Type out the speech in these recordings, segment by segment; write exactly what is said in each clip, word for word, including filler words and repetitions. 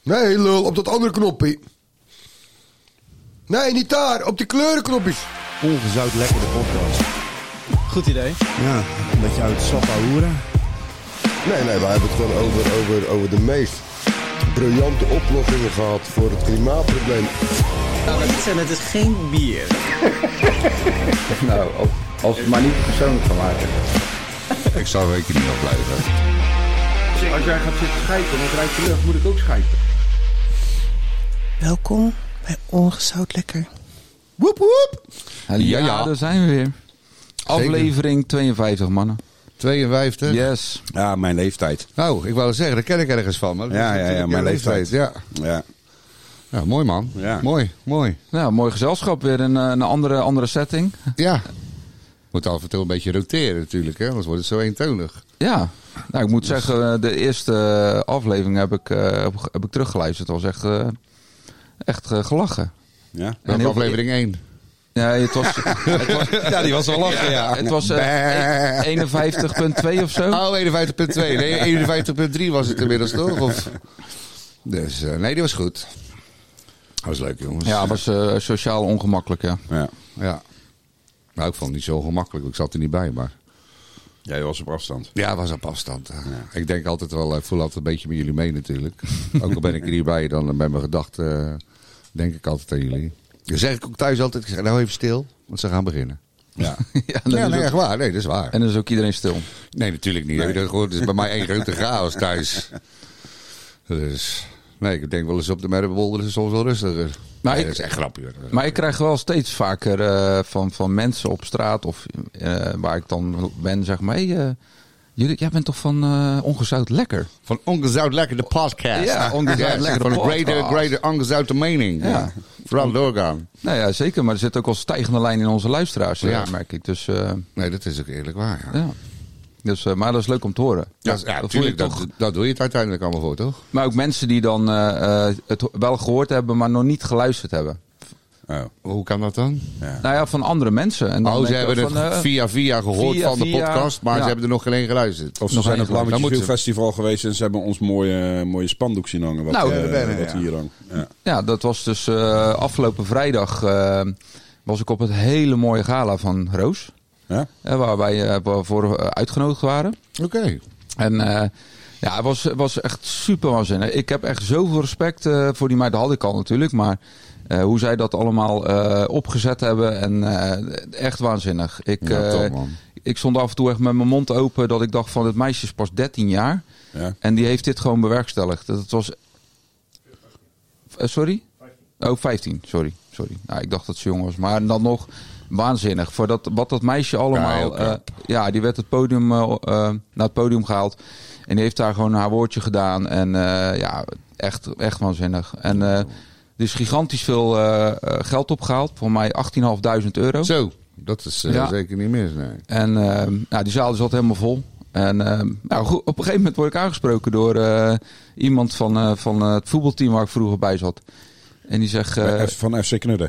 Nee, lul, op dat andere knopje. Nee, niet daar. Op die kleurenknopjes. Ongezout lekker de podcast. Goed idee. Ja, een beetje uit het sap hoeren. Nee, nee, wij hebben het gewoon over, over, over de meest briljante oplossingen gehad voor het klimaatprobleem. Nou, iets en het is geen bier. Nou, als, als we het maar niet persoonlijk gaan maken. Ik zou weken niet afblijven. Als jij gaat zitten schijten en het rijdt je lucht, moet ik ook schijten. Welkom bij Ongezout Lekker. Woep woep. Ja, ja, ja. Daar zijn we weer. Aflevering tweeënvijftig, mannen. tweeënvijftig? Yes. Ja, mijn leeftijd. Nou, ik wou zeggen, daar ken ik ergens van. Maar Ja, ja, ja, mijn leeftijd. Ja. Ja. Ja, mooi man. Ja. Mooi, mooi. Nou, mooi gezelschap. Weer een, een andere, andere setting. Ja. Moet af en toe een beetje roteren natuurlijk, hè? Anders wordt het zo eentonig. Ja. Nou, ik moet zeggen, de eerste aflevering heb ik, uh, heb ik teruggeluisterd. Het was echt, uh, echt uh, gelachen. Ja. En Welke heel aflevering één? Ja, het was, het was, Ja, die was wel lachen, ja. het was uh, eenenvijftig komma twee of zo. Oh, eenenvijftig komma twee. Nee, eenenvijftig komma drie was het inmiddels toch? Of... Dus, uh, nee, die was goed. Dat was leuk, jongens. Ja, het was uh, sociaal ongemakkelijk, ja. Ja. Ja. Nou, ik vond het niet zo gemakkelijk. Ik zat er niet bij, maar... Jij was op afstand. Ja, was op afstand. Ja. Ik denk altijd wel, ik voel altijd een beetje met jullie mee natuurlijk. Ook al ben ik er niet bij, dan bij mijn gedachten uh, denk ik altijd aan jullie. Dan zeg ik ook thuis altijd, ik zeg nou even stil, want ze gaan beginnen. Ja. Ja, Ja, is nee, ook- echt waar. Nee, dat is waar. En dan is ook iedereen stil. Nee, natuurlijk niet. Nee. Nee. Het is bij mij één grote chaos thuis. Dus, nee, ik denk wel eens op de Merwebol, is het soms wel rustiger. Maar Nee, ik- dat is echt grappig. Maar ik krijg wel steeds vaker uh, van, van mensen op straat of uh, waar ik dan ben, zeg maar, hey, uh, jullie, jij bent toch van uh, Ongezout Lekker? Van Ongezout Lekker, de podcast. Ja, Ongezout Ja, Lekker, de van podcast. Greater, greater Ongezoute mening. Ja. Ja. Vooral doorgaan. Nou ja, zeker, maar er zit ook wel stijgende lijn in onze luisteraars, uh, Ja. merk ik. Dus, uh, Nee, dat is ook eerlijk waar. Ja. ja. Dus, uh, maar dat is leuk om te horen. Ja, ja, dat voel je natuurlijk. Dat, toch. dat doe je het uiteindelijk allemaal voor, toch? Maar ook mensen die dan uh, uh, het wel gehoord hebben, maar nog niet geluisterd hebben. Oh. Hoe kan dat dan? Ja. Nou ja, van andere mensen. En dan Oh, ze denk ik hebben van, het uh, via via gehoord via, van de via, podcast, maar ja. ze hebben er nog geen één geluisterd. Of ze Nog zijn één op Lammertje Dan moeten Film ze- Festival geweest en ze hebben ons mooie, mooie spandoek zien hangen. Wat, Nou, uh, ja, bijna, wat ja. hier hangt. Ja. Ja, dat was dus uh, afgelopen vrijdag uh, was ik op het hele mooie gala van Roos. Ja? Uh, waar wij uh, voor uh, uitgenodigd waren. Oké. Okay. En uh, ja, het was, het was echt super waanzinnig. Ik heb echt zoveel respect uh, voor die meid. Dat had ik al natuurlijk. Maar uh, hoe zij dat allemaal uh, opgezet hebben. En uh, echt waanzinnig. Ik, Ja, uh, top, man. ik stond af en toe echt met mijn mond open. Dat ik dacht van, het meisje is pas dertien jaar. Ja. En die heeft dit gewoon bewerkstelligd. Dat was... Uh, sorry? Oh, vijftien. Sorry. Sorry. Nou, ik dacht dat ze jong was. Maar dan nog waanzinnig. Voor dat, wat dat meisje allemaal... Ja, heel uh, ja, die werd het podium, uh, uh, naar het podium gehaald. En die heeft daar gewoon haar woordje gedaan. En uh, ja, echt, echt waanzinnig. En uh, er is gigantisch veel uh, geld opgehaald. Voor mij achttienduizend euro. Zo, dat is uh, Ja. zeker niet mis, nee. En uh, nou, die zaal zat helemaal vol. En uh, nou, goed, op een gegeven moment word ik aangesproken door uh, iemand van, uh, van uh, het voetbalteam waar ik vroeger bij zat. En die zegt... Uh, Bij F- van F C Knudden.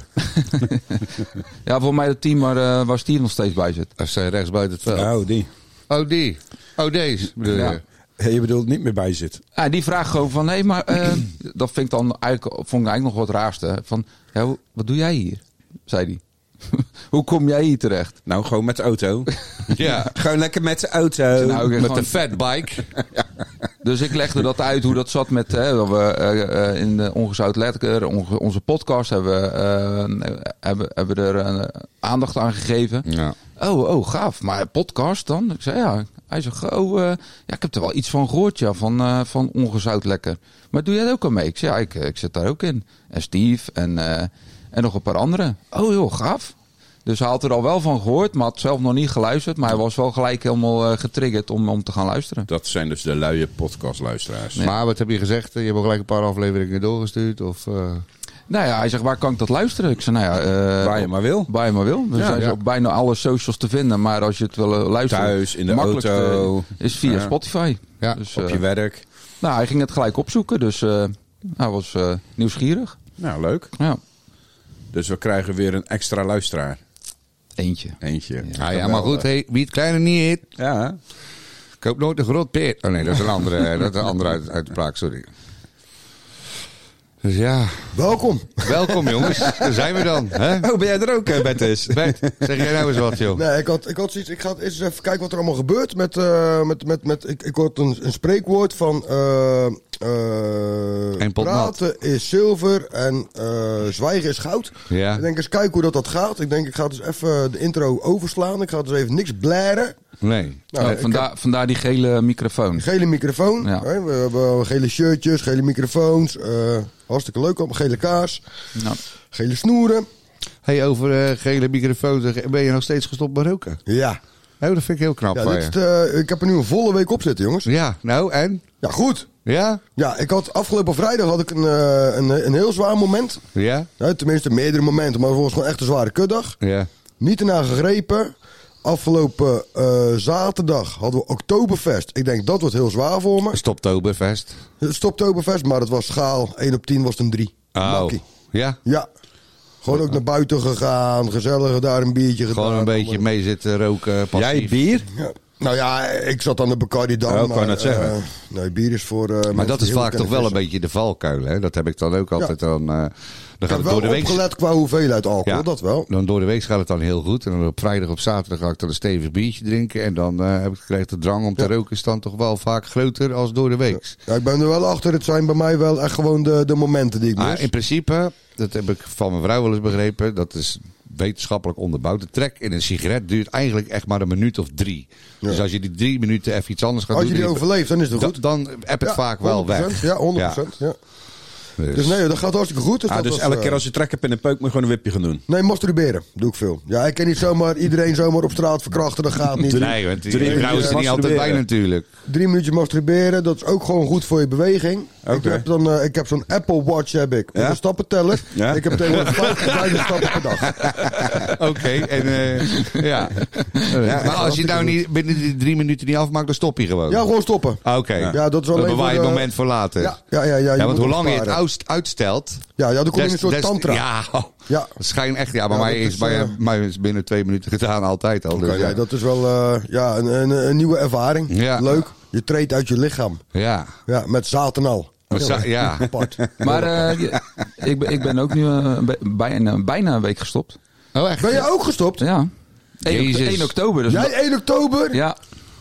ja, voor mij het team waar, uh, waar Steve nog steeds bij zit. Als zij rechts buiten het veld. Oh, die. Oh, die. Oh, deze bedoel Ja. je? Ja, je bedoelt niet meer bij zit. Ja, die vraagt gewoon van, hé, maar uh, dat vind ik dan eigenlijk, vond ik eigenlijk nog wat raarste. Van, ja, wat doe jij hier? Zei hij. Hoe kom jij hier terecht? Nou, gewoon met de auto. Ja. Gewoon lekker met de auto. Nou, ik Met gewoon- de fatbike. Dus ik legde dat uit hoe dat zat met hè, dat we uh, uh, in de Ongezout Lekker, onze, onze podcast hebben, uh, hebben, hebben er uh, aandacht aan gegeven. Ja. Oh, oh, gaaf. Maar podcast dan? Ik zei ja. Hij zegt, oh, uh, ja, ik heb er wel iets van gehoord, ja, van, uh, van Ongezout Lekker. Maar doe jij er ook al mee? Ik zei, ja, ik, ik zit daar ook in. En Steve en, uh, en nog een paar anderen. Oh, joh, gaaf. Dus hij had er al wel van gehoord, maar had zelf nog niet geluisterd. Maar hij was wel gelijk helemaal uh, getriggerd om, om te gaan luisteren. Dat zijn dus de luie podcastluisteraars. Nee. Maar wat heb je gezegd? Je hebt ook gelijk een paar afleveringen doorgestuurd? Of, uh... Nou ja, hij zegt, waar kan ik dat luisteren? Ik zei, nou ja... Uh, Waar je maar wil. Waar je maar wil. We Ja, zijn ja. ze op bijna alle socials te vinden. Maar als je het wil uh, luisteren... Thuis, in de makkelijkste auto. is via Ja. Spotify. Ja, Dus, Op uh, je werk. nou, hij ging het gelijk opzoeken. Dus uh, hij was uh, nieuwsgierig. Nou, leuk. Ja, Dus we krijgen weer een extra luisteraar. eentje. Eentje. Ah, ja, maar goed, hey, wie het kleine niet eet, Ja. koop nooit een groot peert. Oh nee, dat is een andere, dat is een andere uit, uitspraak, sorry. Dus ja, Welkom. welkom jongens. Daar zijn we dan. Hè? Oh, ben jij er ook, Bertus? Bert, zeg jij nou eens wat, joh. Nee, ik had, ik had zoiets. Ik ga eens even kijken wat er allemaal gebeurt. Met, uh, met, met, met, ik, ik hoorde een, een spreekwoord van. Uh, uh, pot praten is zilver en uh, zwijgen is goud. Ja. Ik denk eens kijken hoe dat, dat gaat. Ik denk ik ga dus even de intro overslaan. Ik ga dus even niks blaren. Nee. Nou, Nee, ik vandaar, vandaar die gele microfoon. heb een gele microfoon. Ja. Hè, we hebben gele shirtjes, gele microfoons. Uh, hartstikke leuk. Allemaal gele kaars. Nou, Gele snoeren. Hey, over uh, gele microfoons. Ben je nog steeds gestopt met roken? Ja. Oh, dat vind ik heel knap ja van dit je. is de, ik heb er nu een volle week op zitten, jongens. Ja, nou en? Ja, goed. Ja? Ja, ik had afgelopen vrijdag had ik een, uh, een, een heel zwaar moment. Ja? Ja, tenminste, meerdere momenten, maar volgens gewoon echt een zware kutdag. Ja. Niet ernaar gegrepen. Afgelopen uh, zaterdag hadden we Oktoberfest. Ik denk dat wordt heel zwaar voor me. Stoptoberfest. Het Stoptoberfest, maar het was schaal. één op tien was het een drie. Oh. Makkie. Ja? Ja. Gewoon ook naar buiten gegaan. Gezellig daar een biertje gedaan. Gewoon een beetje mee zitten roken, passief. Jij bier? Ja. Nou ja, ik zat aan de Bacardi Dam. Ja, ik wou maar, net zeggen. uh, nee, bier is voor uh, Maar dat is vaak toch wel een beetje. beetje de valkuil, hè? Dat heb ik dan ook altijd dan... Uh, dan Ik gaat heb het door wel de week... opgelet qua hoeveelheid alcohol, Ja. dat wel. Dan door de week gaat het dan heel goed. En dan op vrijdag op zaterdag ga ik dan een stevig biertje drinken. En dan uh, heb ik krijg de drang om te Ja. roken is dan toch wel vaak groter als door de week. Ja, ik ben er wel achter. Het zijn bij mij wel echt gewoon de, de momenten die ik mis. Maar in principe, dat heb ik van mijn vrouw wel eens begrepen, dat is wetenschappelijk onderbouwd. De trek in een sigaret duurt eigenlijk echt maar een minuut of drie. Ja. Dus als je die drie minuten even iets anders gaat Als je doen... die overleeft, dan is het dan, goed. dan heb het Ja, vaak wel honderd procent. weg. Ja, honderd procent. Ja. Dus, Dus nee, dat gaat hartstikke goed. Dus, Ah, dat dus was, elke uh, keer als je trek hebt in een peuk, moet je gewoon een wipje gaan doen. Nee, masturberen doe ik veel. Ja, ik kan niet zomaar iedereen zomaar op straat verkrachten. Dat gaat niet. nee, want die drie vrouw is er minuutjes niet altijd bij masturberen. natuurlijk. Drie minuutjes masturberen, dat is ook gewoon goed voor je beweging. Ik Oké. heb, dan, uh, ik heb zo'n Apple Watch heb ik, met Ja? een stappenteller. Ja? Ik heb tegenwoordig vijftigduizend stappen per dag. Oké, en uh, ja. Maar als je nou niet binnen die drie minuten niet afmaakt, dan stop je gewoon. Ja, gewoon stoppen. Oké, Ja, dat is dan alleen bewaar je voor, het uh, moment voor later. Ja, ja, ja. ja, je Ja, want moet hoe langer je het opsparen. uit- uitstelt... Ja, ja, dan kom je in een des- soort des- tantra. Ja, oh, Ja. dat schijnt echt... Ja, maar Ja, mij dat is, is, bij, uh, mij is binnen twee minuten gedaan, altijd al. Oké, Dus, ja, ja. dat is wel uh, ja, een, een, een nieuwe ervaring. Ja. Leuk. Je treedt uit je lichaam. Ja. Ja, met zaad en al. Maar za- ja. Apart. maar uh, je- ik, ben, ik ben ook nu uh, bijna, bijna een week gestopt. Oh, echt? Ben je ook gestopt? Ja. Jezus. één oktober. Dus Jij één oktober? ja.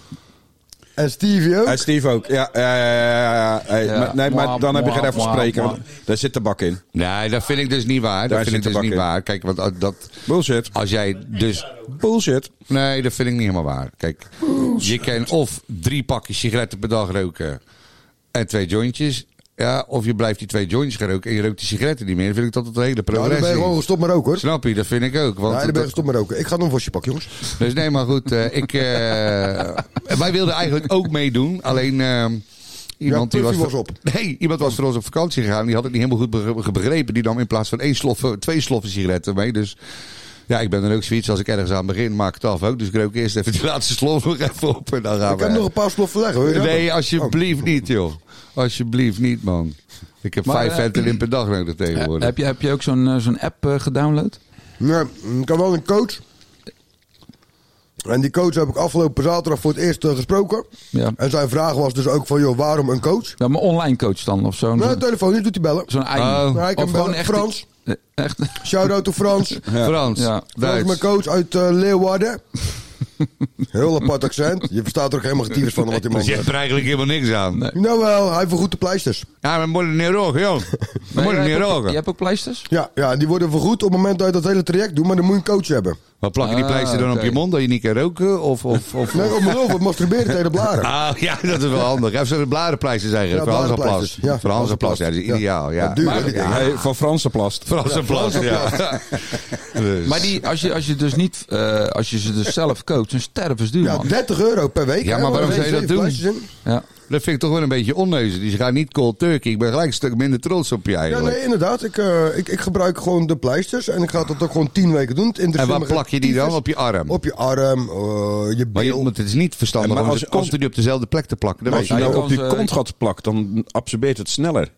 En Stevie ook? Hey, Steve ook. Ja, ja, ja, ja, ja. Hey, Ja. maar, nee, maar dan heb je geen Mwah, even mwah, spreken. mwah. Want daar zit de bak in. Nee, dat vind ik dus niet waar. Dat Daar vind zit ik dus de bak niet in. waar. Kijk, want uh, dat... Bullshit. Als jij dus... Bullshit. Nee, dat vind ik niet helemaal waar. Kijk, je kan of drie pakjes sigaretten per dag roken en twee jointjes. Ja, of je blijft die twee jointjes gaan roken en je rookt die sigaretten niet meer. Dan vind ik dat het een hele Nou, dan progressie. ben je gewoon gestopt met roken, hoor. Snap je? Dat vind ik ook. Want Nee, dan ben je dat- gestopt met roken. Ik ga nog een vosje pakken, jongens. Dus nee, maar goed. eh, ik, eh, wij wilden eigenlijk ook meedoen. Alleen eh, iemand die was, Puffy was op. Nee, iemand was voor ons op vakantie gegaan. Die had het niet helemaal goed be- begrepen. Die nam in plaats van één slof, twee sloffen sigaretten mee. Dus ja, ik ben dan ook zoiets. Als ik ergens aan begin, maak ik het af ook. Dus ik rook eerst even die laatste slof nog even op. En dan gaan Ik we... heb nog een paar sloffen leggen, hoor. je dat? Nee, alsjeblieft niet, joh. Alsjeblieft niet, man. Ik heb Maar, vijf eh, Ventolin per dag nodig tegenwoordig. Heb je, heb je ook zo'n uh, zo'n app uh, gedownload? Nee, ik heb wel een coach. En die coach heb ik afgelopen zaterdag voor het eerst uh, gesproken. Ja. En zijn vraag was dus ook van, joh, waarom een coach? Ja, maar online coach dan? Of zo'n Nee, zo'n telefoon, niet doet hij bellen. zo'n eigen? Oh. Ja, ik heb Of gewoon bellen. echt- Frans. Eh, Echt? Shout-out to Frans. Frans, Ja. Frans, Duits. mijn coach uit uh, Leeuwarden. Heel apart accent. Je verstaat er ook helemaal getiefd van wat die man Dus je zegt. hebt er eigenlijk helemaal niks aan. Nee. Nou wel, hij vergoedt de pleisters. Ja, maar moet het niet roken, joh. We Maar moeten je, niet hebt ook, roken. je hebt ook pleisters? Ja, ja, die worden vergoed op het moment dat je dat hele traject doet, maar dan moet je een coach hebben. Maar plak je die Ah, pleister dan oké. op je mond dat je niet kan roken? Of, of, of, Nee, op mijn hoofd, wat masturberen tegen de blaren. Ah, ja, dat is wel handig. Even zo'n blarenpleister zeggen. Ja, voor Hansenplas. blarenpleisters. Ja, Voor Hansenplas, ja, dat is Ja. ideaal. Ja. Ja, duur, Maar- hè, die dingen. Hey, van Franse plast. Voor Hansenplas, ja. Dus. Maar die, als, je, als je dus niet, uh, als je ze dus zelf koopt, zijn stervensduur, Ja, man. dertig euro per week. Ja, hè, maar waarom er zou je zeven dat doen? pleisters in. Ja. Dat vind ik toch wel een beetje onneuzen. Die gaan niet cold turkey. Ik ben gelijk een stuk minder trots op je Ja, eigenlijk. nee, inderdaad. Ik, uh, ik, ik gebruik gewoon de pleisters en ik ga dat ook gewoon tien weken doen. Het En interesseert waar me plak je die dan? tyfus. Op je arm? Op je arm, uh, je Maar je, bil. want het is niet verstandig Ja, maar om als- het als- continu op dezelfde plek te plakken. Dat Maar weet als je je niet. nou op die kan ze- kont gaat plakken, dan absorbeert het sneller.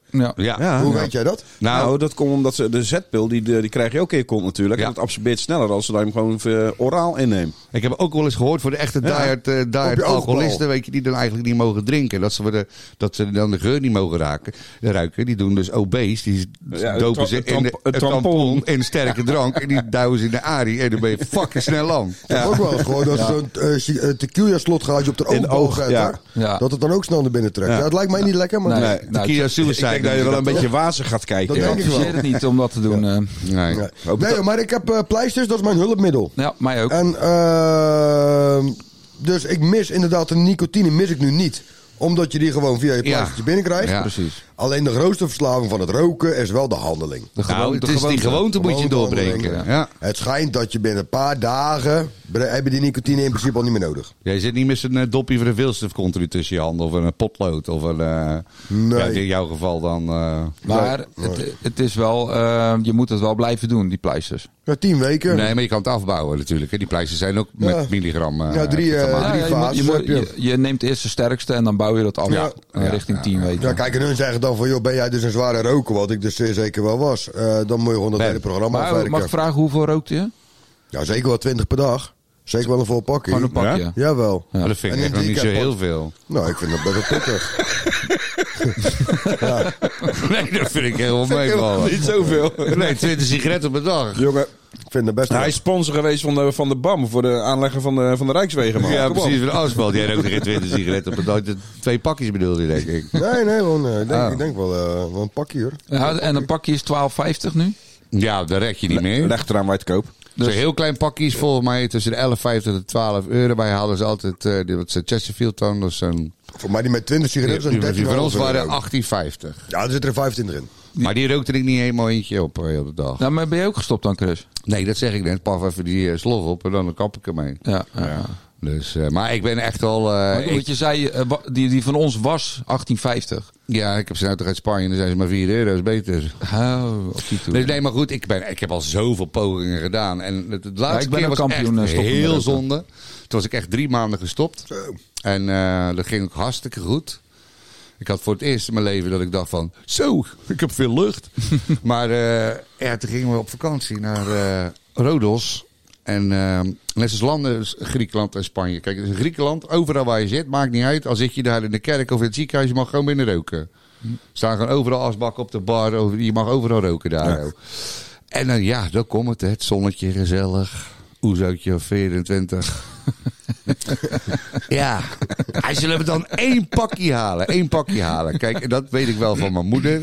Ja. Ja. Ja. Hoe weet jij dat? Nou, Nou, dat komt omdat ze de zetpil, die, die krijg je ook in je kont natuurlijk. Ja. En dat absorbeert sneller als ze hem gewoon uh, oraal inneemt. ik heb ook wel eens gehoord voor de echte diehard, uh, diehard Op je alcoholisten, oogbal. weet je, die dan eigenlijk niet mogen drinken. Dat ze, voor de, dat ze dan de geur niet mogen raken, ruiken. Die doen dus obese, die Ja, het dopen tra- ze het in de, tramp- het het tampon. tampon in sterke drank. En die duwen ze in de arie en dan ben je fucking snel lang. Ik heb ook wel eens gehoord dat zo'n uh, tequila slotgaatje op de In de oogbal oog, zet. ja. hè? Ja. Dat het dan ook snel naar binnen trekt. Ja. Ja, het lijkt mij niet lekker, maar... Nee. Nee, Nou, Tequila ik- suicide. Ik denk dat je wel een beetje wazig gaat kijken. Dat Ik denk ik wel. adviseer het niet om dat te doen. eh. Nee. Nee, Ook nee dat- maar ik heb uh, pleisters, dat is mijn hulpmiddel. Ja, mij ook. En uh, dus ik mis inderdaad de nicotine mis ik nu niet. Omdat je die gewoon via je Ja. pleistertje binnenkrijgt. Ja. Precies. Alleen de grootste verslaving van het roken is wel de handeling. De Nou, gewoon- het de is die gewoonte moet je doorbreken. Gewoontehandeling. Ja. Het schijnt dat je binnen een paar dagen... bre- heb je die nicotine in principe al niet meer nodig. Jij zit niet met een uh, dopje van de vilstof continu tussen je handen. Of een potlood. Of een, uh, Nee. ja, in jouw geval dan... Uh, Maar het, het is wel, eh, je moet het wel blijven doen, die pleisters. Ja, tien weken. nee, maar je kan het afbouwen natuurlijk. Hè. Die pleisters zijn ook Ja. met milligram. Uh, Ja, drie, uh, gemaakt. drie je, moet- fases je, moet- heb je. je, je neemt eerst de sterkste en dan bouw je dat af. Ja. eh, Ja. richting Ja. tien weken. Ja, kijk, en hun zeggen dan van, joh, ben jij dus een zware roker, wat ik dus zeer zeker wel was. Uh, dan moet je gewoon dat Ben. hele programma Maar afwerken. mag ik vragen, hoeveel rookt je? Ja, zeker wel twintig per dag. Zeker wel een vol pakje. Gewoon een pakje. Ja? Jawel. Maar dat vind En ik in echt nog niet zo drie keer heel veel. Nou, ik vind dat best wel pittig. ja. Nee, dat vind ik helemaal meevallen. Niet zoveel. Nee, twintig sigaretten per dag. Jongen, Ik vind dat best wel... hij is sponsor geweest van de, van de B A M voor de aanleggen van de, van de Rijkswegen. Man. Ja, Kom op. precies. Van de asfalt. Jij rookt er geen twintig sigaretten per dag. Twee pakjes bedoelde je, denk ik. Nee, nee, gewoon, uh, ik, denk, Ah. ik denk wel, uh, wel een pakje, hoor. Ja, en een pakje is twaalf vijftig nu. Ja, dat red je niet meer. Leg eraan waar je het koopt. Zo'n heel klein pakje is volgens mij tussen de elf vijftig en twaalf euro. Wij hadden ze altijd, uh, die, wat is het, Chesterfield dan, dus zo'n... Voor mij die met twintig sigaretten zijn Die, dertien die van ons euro. waren achttien vijftig. Ja, er zit er vijfentwintig in. Maar die rookte ik niet helemaal eentje op uh, op de dag. Nou, maar ben je ook gestopt dan, Chris? Nee, dat zeg ik net. Paf even die uh, slof op en dan kap ik ermee. Ja. ja. ja. Dus, uh, maar ik ben echt al... Uh, Want ik, je zei, eh, wa- die, die van ons was achttien vijftig. ja, ik heb ze nou toch uit Spanje en dan zijn ze maar vier euro. Dat is beter. Oh, op die toer. Nee, nee, maar goed, ik, ben, ik heb al zoveel pogingen gedaan. En het, het Ja, laatste ik ben keer ook was kampioen, eh, echt stoppen met heel roken. zonde. Toen was ik echt drie maanden gestopt. Zo. En uh, dat ging ook hartstikke goed. Ik had voor het eerst in mijn leven dat ik dacht van... Zo, ik heb veel lucht. maar uh, ja, toen gingen we op vakantie naar uh, Rodos. En uh, net als landen, dus Griekenland en Spanje. Kijk, in Griekenland, overal waar je zit, maakt niet uit. Al zit je daar in de kerk of in het ziekenhuis, je mag gewoon binnen roken. Er staan gewoon overal asbakken op de bar. Over, je mag overal roken daar. Ja. En dan ja, dan komt het. Hè, het zonnetje gezellig. Oezootje vierentwintig. Ja, hij zullen we dan één pakje halen. Één pakje halen. Kijk, en dat weet ik wel van mijn moeder.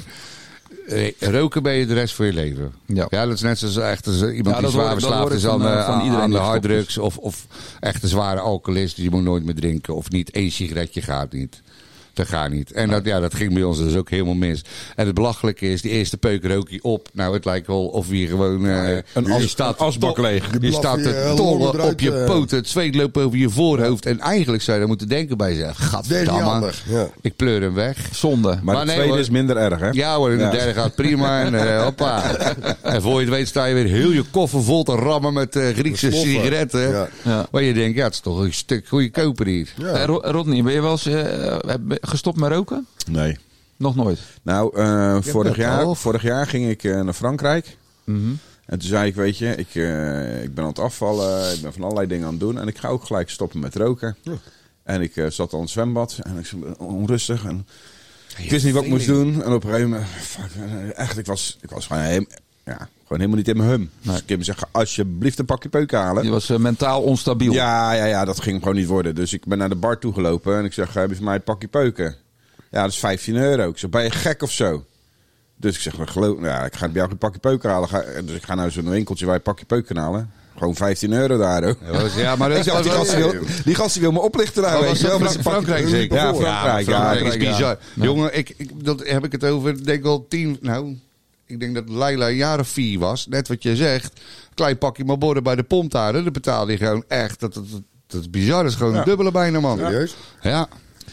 Eh, roken ben je de rest van je leven. Ja. Ja, dat is net zoals echt als iemand Ja, die dat zwaar hoor ik- dat verslaafd hoor ik is aan, van, eh, eh, van aan, iedereen aan de die gestopt harddrugs. Of, of echt een zware alcoholist. Die moet nooit meer drinken. Of niet één sigaretje gaat niet. Dat gaat niet. En dat, ja, dat ging bij ons dus ook helemaal mis. En het belachelijke is, die eerste peuk rook je op. Nou, het lijkt wel of je gewoon... Uh, een as- je staat een asbak to- leeg. Je blaf staat je, te eh, tollen longen eruit, op je eh. poten. Het zweet loopt over je voorhoofd. En eigenlijk zou je daar moeten denken bij jezelf. Deze is niet Gadverdamme. handig. Ja. Ik pleur hem weg. Zonde. Maar, Maar de nee, tweede hoor. is minder erg, hè? Ja hoor, in de Ja. derde gaat prima. En uh, hoppa. En voor je het weet sta je weer heel je koffer vol te rammen met uh, Griekse Met sloffen. sigaretten. Ja. Ja. Waar je denkt, ja, het is toch een stuk goedkoper hier. Ja. Eh, Ro- Rodney, ben je wel eens eh, heb- gestopt met roken? Nee. Nog nooit. Nou, uh, vorig, dat jaar, al. vorig jaar ging ik uh, naar Frankrijk. Mhm. En toen zei ik, weet je, ik, uh, ik ben aan het afvallen. Ik ben van allerlei dingen aan het doen. En ik ga ook gelijk stoppen met roken. Ja. En ik uh, zat al in het zwembad. En ik was onrustig. En ik wist niet wat ik moest doen. En op een gegeven moment, fuck, echt, ik was, ik was gewoon, heem, ja, gewoon helemaal niet in mijn hum. Dus ik heb me zeggen, alsjeblieft een pakje peuk halen. Je was eh, mentaal onstabiel. Ja, ja, ja, dat ging gewoon niet worden. Dus ik ben naar de bar toegelopen en ik zeg, heb je voor mij een pakje peuken? Ja, dat is vijftien euro. Ik zeg, ben je gek of zo? Dus ik zeg, nou, geloof, ja, ik ga bij jou een pakje peuken halen. Ga, dus ik ga naar zo'n winkeltje waar je een pakje peuken halen. Gewoon vijftien euro daar, hoor. Ja, maar dat Ik dacht, die gast die wil, die gast die wil me oplichten daar. Maar weet was je wel, dat met zijn Frankrijk pakje- zeker? Ja, Frankrijk. Ja, Frankrijk is ja. bizar. Jongen, ik, ik, dat heb ik het over, denk wel tien, nou, ik denk dat Leila een jaar of vier was. Net wat je zegt. Klein pakje Marlboro bij de pomp daar, hè. Dat betaalde je gewoon echt. Dat, dat, dat, dat is bizar, dat is gewoon Ja. een dubbele bijna, man. Ja. Serieus? Ja.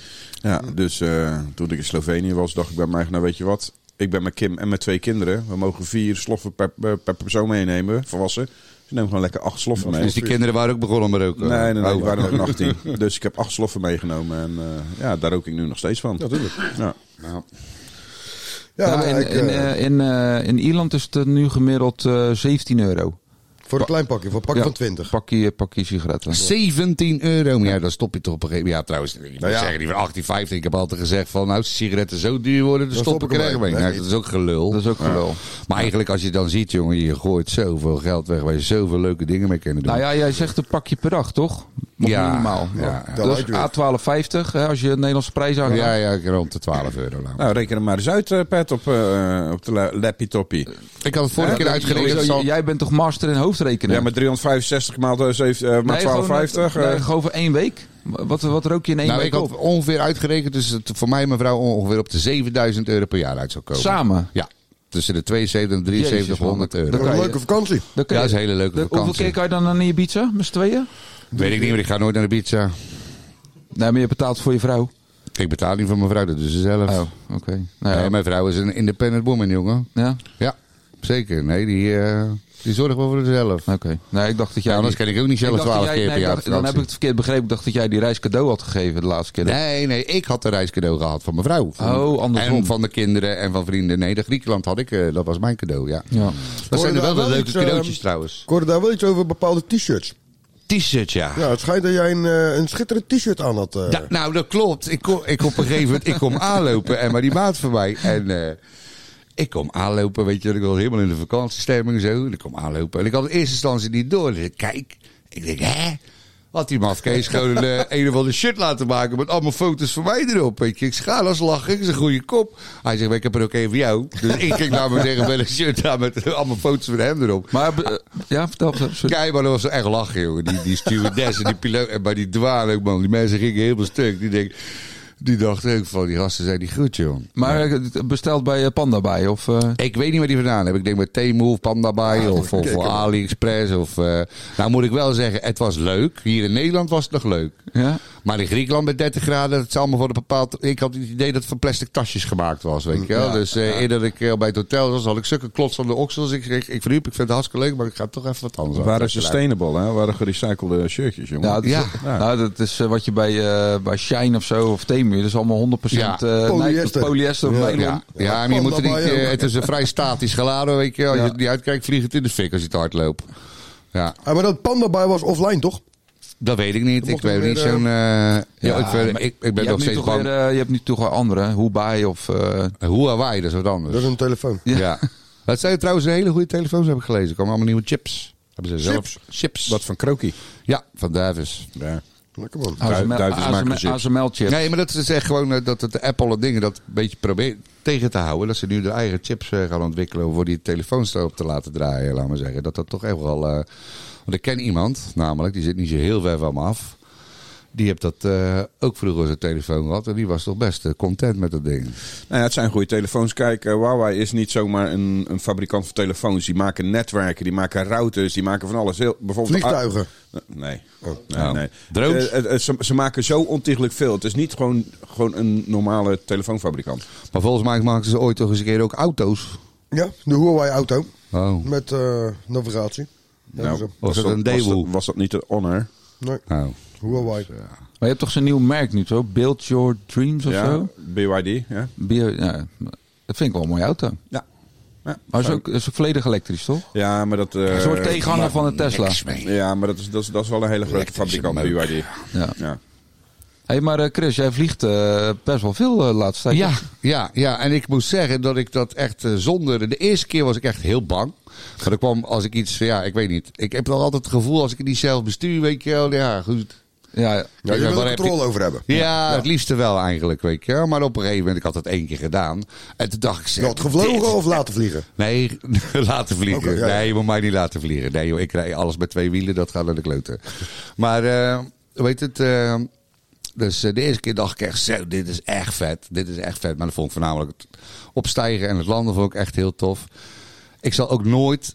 Ja, dus uh, toen ik in Slovenië was, dacht ik bij mij, nou weet je wat. Ik ben met Kim en met twee kinderen. We mogen vier sloffen per, per, per persoon meenemen, volwassen. Dus ik neem gewoon lekker acht sloffen mee. Dus die kinderen waren ook begonnen met roken? Nee, nee, nee, Oh. die waren nog achttien. Dus ik heb acht sloffen meegenomen. En uh, ja, daar rook ik nu nog steeds van. Natuurlijk. Ja. Nou. Ja, Ja, maar in, ik, in, eh, eh, in, eh, in Ierland is het nu gemiddeld eh, zeventien euro. voor een klein pakje, voor een pak Ja, van twintig. Pakje, pakje sigaretten. zeventien euro. Maar ja, dan stop je toch op een gegeven moment. Ja, trouwens, ik moet Nou ja. zeggen, die van achttien vijftig. Ik heb altijd gezegd van, nou, als de sigaretten zo duur worden, dan, Dan stop stop ik ik er echt ermee. mee. Nee, Nou, dat is ook gelul. Dat is ook gelul. Maar eigenlijk, als je dan ziet, jongen, je gooit zoveel geld weg waar je zoveel leuke dingen mee kunnen doen. Nou ja, jij zegt een pakje per dag, toch? Nog Ja, minimaal. ja, ja. Dat Dat lijkt is weer. A twaalf vijftig, hè, als je de Nederlandse prijs aangaat. ja, ja, ik rond de twaalf euro. Nou. Nou, reken er maar eens uit, eh, Pet, op, uh, op de la- lappie toppie. Ik had het vorige keer uitgerekend. Sowieso, zal- Jij bent toch master in hoofdrekenen? Ja, met driehonderdvijfenzestig maal, uh, Nee, twaalf vijftig. gewoon, nee, gewoon voor één week. Wat, wat rook je in één Nou, week ik op? had ongeveer uitgerekend, dus het voor mij en mijn vrouw ongeveer op de zevenduizend euro per jaar uit zou komen. Samen? Ja, tussen de tweeënzeventig en drieënzeventighonderd Jezus, euro. man. Een kan leuke je- vakantie. Dan kun Ja, je- dat is een hele leuke de- Hoeveel vakantie. keer kan je dan naar je pizza? Met z'n tweeën? Weet ik niet, maar ik ga nooit naar de pizza. Nee, maar je betaalt voor je vrouw. Ik betaal niet voor mijn vrouw, dat doet ze zelf. Oh, oké. Nou ja. Nee, mijn vrouw is een independent woman, jongen. Ja? Ja, zeker. Nee, die, eh, die zorgt wel voor zichzelf. Oké. Nee, ik dacht dat jij... Ja, anders die- kan ik ook niet ik zelf dacht dat twaalf jij- keer nee, per ik jaar dacht- op Dan heb ik vakantie. het verkeerd begrepen. Ik dacht dat jij die reis cadeau had gegeven de laatste keer. Nee, nee, ik had een reiscadeau gehad van mijn vrouw. Van- Oh, andersom. En van de kinderen en van vrienden. Nee, de Griekenland had ik, eh, dat was mijn cadeau, ja. Ja. Dat zijn er wel daar de wel leuke iets, eh, cadeautjes trouwens. Ik hoorde daar wel iets over bepaalde t-shirts. T-shirt, ja. Ja, het schijnt dat jij een, eh, een schitterend t-shirt aan had. eh. Ja, nou, dat klopt. Ik kom, ik op een gegeven moment ik kom aanlopen en maar die maat van mij. En eh, ik kom aanlopen, weet je, ik was helemaal in de vakantiestemming zo. En ik kom aanlopen en ik had in eerste instantie niet door. Dus ik kijk, ik denk, hè? Had die mafkees gewoon een, eh, een of ander shirt laten maken met allemaal foto's van mij erop. Weet je. Ik ga als lachen, ik zeg, goeie kop. Hij zegt, maar ik heb er ook één voor jou. Dus ik ging naar beneden met een shirt aan met allemaal foto's van hem erop. Maar, eh, ja, vertel. vertel, sorry. Kijk, maar dat was echt lachen, jongen. Die, die stewardess en die piloot en bij die douane ook, man. Die mensen gingen helemaal stuk. Die, denk, die dachten ook van, die gasten zijn niet goed, joh. Maar eh, besteld bij eh, Panda bij? Of, eh, Ik weet niet waar die vandaan hebben. Ik denk bij Temu of Panda bij Ah, of, of kijk, maar. AliExpress. Of, eh, nou moet ik wel zeggen, het was leuk. Hier in Nederland was het nog leuk. ja? Maar in Griekenland met dertig graden, het is allemaal voor een bepaald... Ik had het idee dat het van plastic tasjes gemaakt was, weet je wel. Ja, dus eh eerder ik eh, bij het hotel was, had ik zulke klots van de oksels. Ik zeg, ik verhuip, ik vind het hartstikke leuk, maar ik ga toch even wat anders We aan. waren sustainable, hè? We waren gerecyclede shirtjes, jongen. Ja, dat is, Ja. Nou, dat is eh, wat je bij, eh, bij Shine of zo, of Temu, dat is allemaal honderd procent Ja. eh, Polyester. Nike- polyester of Ja. nylon. Ja, ja, maar je moet er niet, Panda bij eh, ook. het is een vrij statisch geladen, weet je. Als Ja. je het niet uitkijkt, vliegt het in de fik als je te hard loopt. Ja, Ah, maar dat Panda bij was offline, toch? dat weet ik niet. Dan Ik mocht ben er niet weer, zo'n... eh, ja, ik, maar ben, ik, ik ben je, nog hebt nu steeds toch bang. weer, eh, je hebt nu toch wel andere, Huawei of... eh, Huawei, dat is wat anders. Dat is een telefoon. Ja. Dat zijn trouwens een hele goede telefoons, heb ik gelezen. Er komen allemaal nieuwe chips. Hebben ze zelf. Chips? Chips. Wat van Kroki. Ja, van Davis. Ja. Lekker man. Du- duivens maken chips. A S M L-chip. Nee, maar dat is echt gewoon eh, dat het de Apple en dingen dat een beetje probeert tegen te houden. Dat ze nu de eigen chips eh, gaan ontwikkelen voor die telefoons erop te laten draaien, laat maar zeggen. Dat dat toch echt wel... eh, want ik ken iemand, namelijk, die zit niet zo heel ver van me af. Die heeft dat eh, ook vroeger zijn telefoon gehad. En die was toch best eh, content met dat ding. Nou ja, het zijn goede telefoons. Kijk, uh, Huawei is niet zomaar een, een fabrikant van telefoons. Die maken netwerken, die maken routers, die maken van alles. Heel, bijvoorbeeld Vliegtuigen. Ah, nee. Oh. nee, Nou, nee. drones? Eh, eh, eh, ze, ze maken zo ontiegelijk veel. Het is niet gewoon, gewoon een normale telefoonfabrikant. Maar volgens mij maken ze ooit toch eens een keer ook auto's. Ja, de Huawei auto. Oh. Met eh, navigatie. Ja, Nou, dus, was het een was Daewoo? dat, was dat niet een Honor? nee, Nou. Huawei. Maar je hebt toch zo'n nieuw merk nu, toch? Build Your Dreams of Ja, zo? B Y D. Ja. Bio, ja, dat vind ik wel een mooie auto. Ja. Ja, Maar het is ook, het is ook volledig elektrisch, toch? ja, maar dat... eh, Een soort tegenhanger van de Tesla. Niks mee. Ja, maar dat is, dat is, dat is wel een hele grote Elektrische fabrikant, meuk. B Y D. Ja. Ja. Hey, maar eh, Chris, jij vliegt eh, best wel veel eh, de laatste tijd. Ja, ja, ja, en ik moet zeggen dat ik dat echt eh, zonder... De eerste keer was ik echt heel bang. Maar er kwam als ik iets... Ja, ik weet niet. Ik heb wel altijd het gevoel als ik het niet zelf bestuur, weet je wel. Ja, goed. Ja, ja. Ja, je maar wil er waar heb je- controle over hebben. Ja, het liefste wel eigenlijk, weet je wel. Maar op een gegeven moment, ik had het één keer gedaan. En toen dacht ik... zeg, Je had gevlogen dit- of laten vliegen? Nee, laten vliegen. Oké, ja, ja. Nee, je moet mij niet laten vliegen. Nee joh, ik rij alles met twee wielen, dat gaat naar de kloten. Maar, eh weet het... eh, dus eh, de eerste keer dacht ik echt, zo, dit is echt vet. Dit is echt vet. Maar dat vond ik voornamelijk het opstijgen en het landen vond ik echt heel tof. Ik zal ook nooit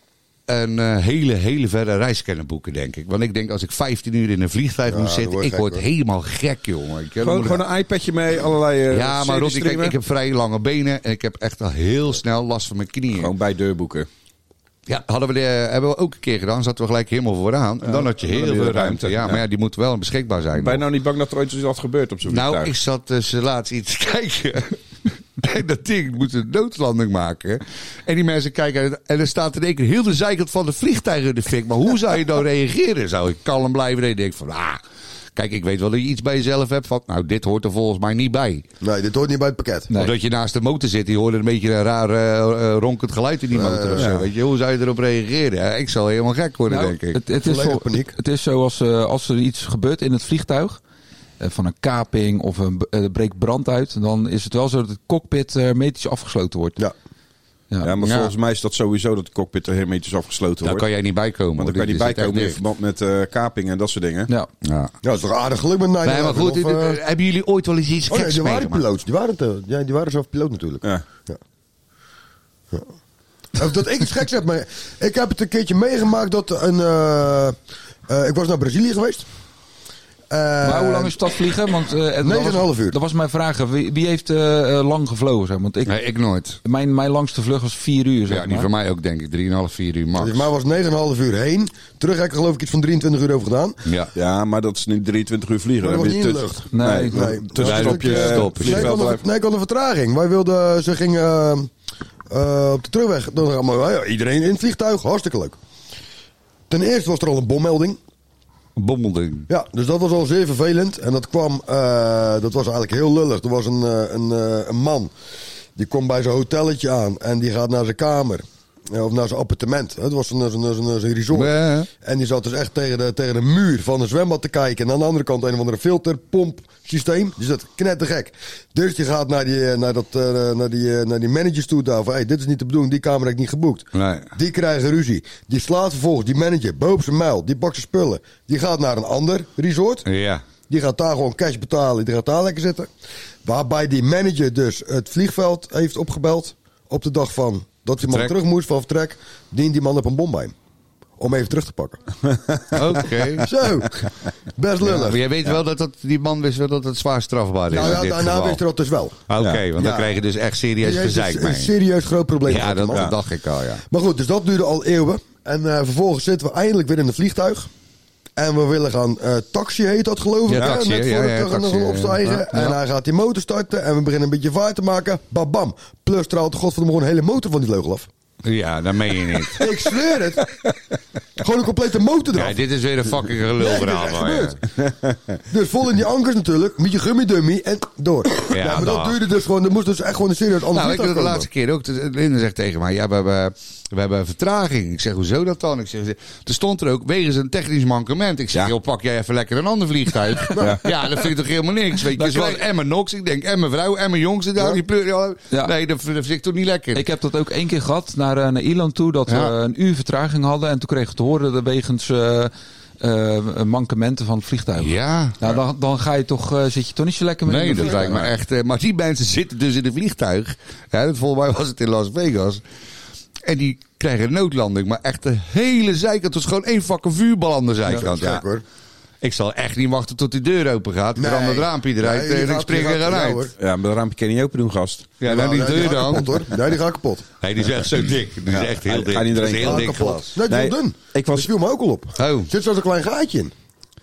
een eh, hele, hele verre reis kunnen boeken, denk ik. Want ik denk, als ik vijftien uur in een vliegtuig Ja, moet dan zitten, word je ik gek, word hoor. helemaal gek, jongen. Ik, dan Gewoon, moet ik- gewoon een iPadje mee, allerlei uh, ja, maar Rotti, kijk, ik heb vrij lange benen en ik heb echt al heel snel last van mijn knieën. Gewoon bij deurboeken. Ja, hadden we de, hebben we ook een keer gedaan. Zaten we gelijk helemaal vooraan. En dan had je dan heel heb je veel de ruimte. ruimte, Ja, ja. maar ja, die moeten wel beschikbaar zijn. Ben je nog. nou niet bang dat er ooit iets wat gebeurt op zo'n Nou, vliegtuig? ik zat dus laatst iets te kijken. En dat ding moet een noodlanding maken. En die mensen kijken en er staat in één keer heel de zijkant van de vliegtuig in de fik. Maar hoe zou je nou reageren? Zou ik kalm blijven? En ik denk van, ah, kijk, ik weet wel dat je iets bij jezelf hebt van, nou, dit hoort er volgens mij niet bij. Nee, dit hoort niet bij het pakket. Nee. Of dat je naast de motor zit, die hoort een beetje een raar uh, uh, ronkend geluid in die motor uh, of zo. ja. Weet je, hoe zou je erop reageren? Ja, ik zal helemaal gek worden, Nou, denk ik. Het, het, is Volledig zo, paniek. het is zo als, uh, als er iets gebeurt in het vliegtuig, uh, van een kaping of een, uh, er breekt brand uit, dan is het wel zo dat het cockpit uh, hermetisch afgesloten wordt. Ja. Ja, maar Ja. volgens mij is dat sowieso dat de cockpit er hermetisch afgesloten Daar wordt. kan jij niet bij komen. Want dan hoor. kan je Dit niet is bijkomen in echt verband met uh, kapingen en dat soort dingen. Ja. dicht. Ja. Ja, dat is toch aardig geluk met negen Nee, maar goed, of, uh, uh, hebben jullie ooit wel eens iets oh nee, geks die waren meegemaakt? piloot. Die waren, te, ja, die waren zelf piloot natuurlijk. Ja. Of dat ik iets geks heb, maar ik heb het een keertje meegemaakt dat een... uh, uh, ik was naar Brazilië geweest. Uh, Maar hoe lang is dat vliegen? Want, uh, het- negen en dat een half was- uur. Dat was mijn vraag. Wie, wie heeft uh, uh, lang gevlogen? Zeg? Want ik, Nee, ik nooit. mijn, mijn langste vlucht was vier uur. Zeg Ja, die maar. voor mij ook, denk ik. drieënhalf, vier uur max. Dus mij was negen en een half uur heen. Terug heb ik er geloof ik iets van drieëntwintig uur over gedaan. Ja. Ja, maar dat is niet drieëntwintig uur vliegen. Maar dat Dan was heb niet je in de tut- lucht. Nee, nee, nee. tussenstopje. Nee, uh, stop. Nee, ik had vliegveld een, blijven. nee, ik had een vertraging. Wij wilden, ze gingen uh, uh, op de terugweg. Dan allemaal, ja, iedereen in het vliegtuig, hartstikke leuk. Ten eerste was er al een bommelding. Een bommelding. Ja, dus dat was al zeer vervelend. En dat kwam, uh, dat was eigenlijk heel lullig. Er was een, uh, een, uh, een man, die komt bij zijn hotelletje aan en die gaat naar zijn kamer. Ja, of naar zijn appartement. Het was een, een, een, een resort. Ja. En die zat dus echt tegen de, tegen de muur van een zwembad te kijken. En aan de andere kant een of andere filterpompsysteem. Die zat knettergek. Dus die gaat naar die, naar dat, uh, naar die, uh, naar die managers toe. Daar van, hey, dit is niet de bedoeling. Die kamer heb ik niet geboekt. Nee. Die krijgen ruzie. Die slaat vervolgens die manager boven zijn muil. Die pakt zijn spullen. Die gaat naar een ander resort. Ja. Die gaat daar gewoon cash betalen. Die gaat daar lekker zitten. Waarbij die manager dus het vliegveld heeft opgebeld. Op de dag van dat die man Vertrek. terug moest van vertrek. Dient die man op een bom bij hem. Om even terug te pakken. Oké. Zo. Best Ja, lullig. maar jij weet wel dat, dat die man wist wel dat het zwaar strafbaar is. nou in ja, dit daarna geval. wist hij dat dus wel. Oké, want dan Ja. krijg je dus echt serieus Die heeft gezeik dus een mee. serieus groot probleem. Ja, gehad, dat, man. dat dacht ik al, ja. Maar goed, dus dat duurde al eeuwen. En uh, vervolgens zitten we eindelijk weer in een vliegtuig. En we willen gaan, uh, taxi heet dat geloof ik. Ja, hè? taxi, Net ja, voordat ja, we gaan taxi, nog opstijgen. ja, ja. En hij gaat die motor starten. En we beginnen een beetje vaart te maken. Bam, bam. Plus trouwens, godverdomme, gewoon een hele motor van die vleugel af. Ja, dat meen je niet. Ik zweer het. Gewoon een complete motor eraf. Ja, dit is weer een fucking gelulverhaal. Nee, dit is man, echt ja. Dus vol in die ankers natuurlijk. Met je gummidummy en door. Ja, maar dat dag. duurde dus gewoon. Er moest dus echt gewoon een serieus ander Nou, ik vliegtuig heb de komen. laatste keer ook. Linda zegt tegen mij: ja, we hebben, we hebben een vertraging. Ik zeg: hoezo dat dan? Ik zeg: er stond er ook wegens een technisch mankement. Ik zeg: Ja. joh, pak jij even lekker een ander vliegtuig. ja. ja, dat vind ik toch helemaal niks. Weet je, Dan zoals krijg- en mijn Nox. Ik denk: en mijn vrouw en mijn jongste daar. Ja. Die pleur, ja, Ja. Nee, dat, dat vind ik toch niet lekker. Ik heb dat ook één keer gehad naar, uh, naar Ierland toe. Dat Ja. we een uur vertraging hadden. En toen kregen we te horen dat wegens uh, uh, mankementen van het vliegtuig. ja. Nou, dan, dan ga je toch, uh, zit je toch niet zo lekker mee. Nee, in de dat lijkt me vliegtuig. echt. eh, maar die mensen zitten dus in een vliegtuig. Ja, dat, volgens mij was het in Las Vegas. En die krijgen een noodlanding. Maar echt de hele zijkant. Het was gewoon één fucking vuurbal aan de zijkant. Ja, Ja, gek, hoor. Ik zal echt niet wachten tot die deur open gaat. Ik Nee. ram het raampje eruit Nee, die en ik gaat- spring die er gaat- gaan ja, uit. hoor. Ja, maar de raampje kan je niet open doen, gast. Ja, nou Nou, die nee, deur gaat dan. kapot, hoor. Nee, die gaat kapot. Nee, die is echt zo dik. Die is echt heel hij- dik. hij niet Dat is erin heel Gaat dik kapot. glas. Nee, die is Nee, wel dun. ik was- Dat viel me ook al op. Oh, Zit zo'n klein gaatje in.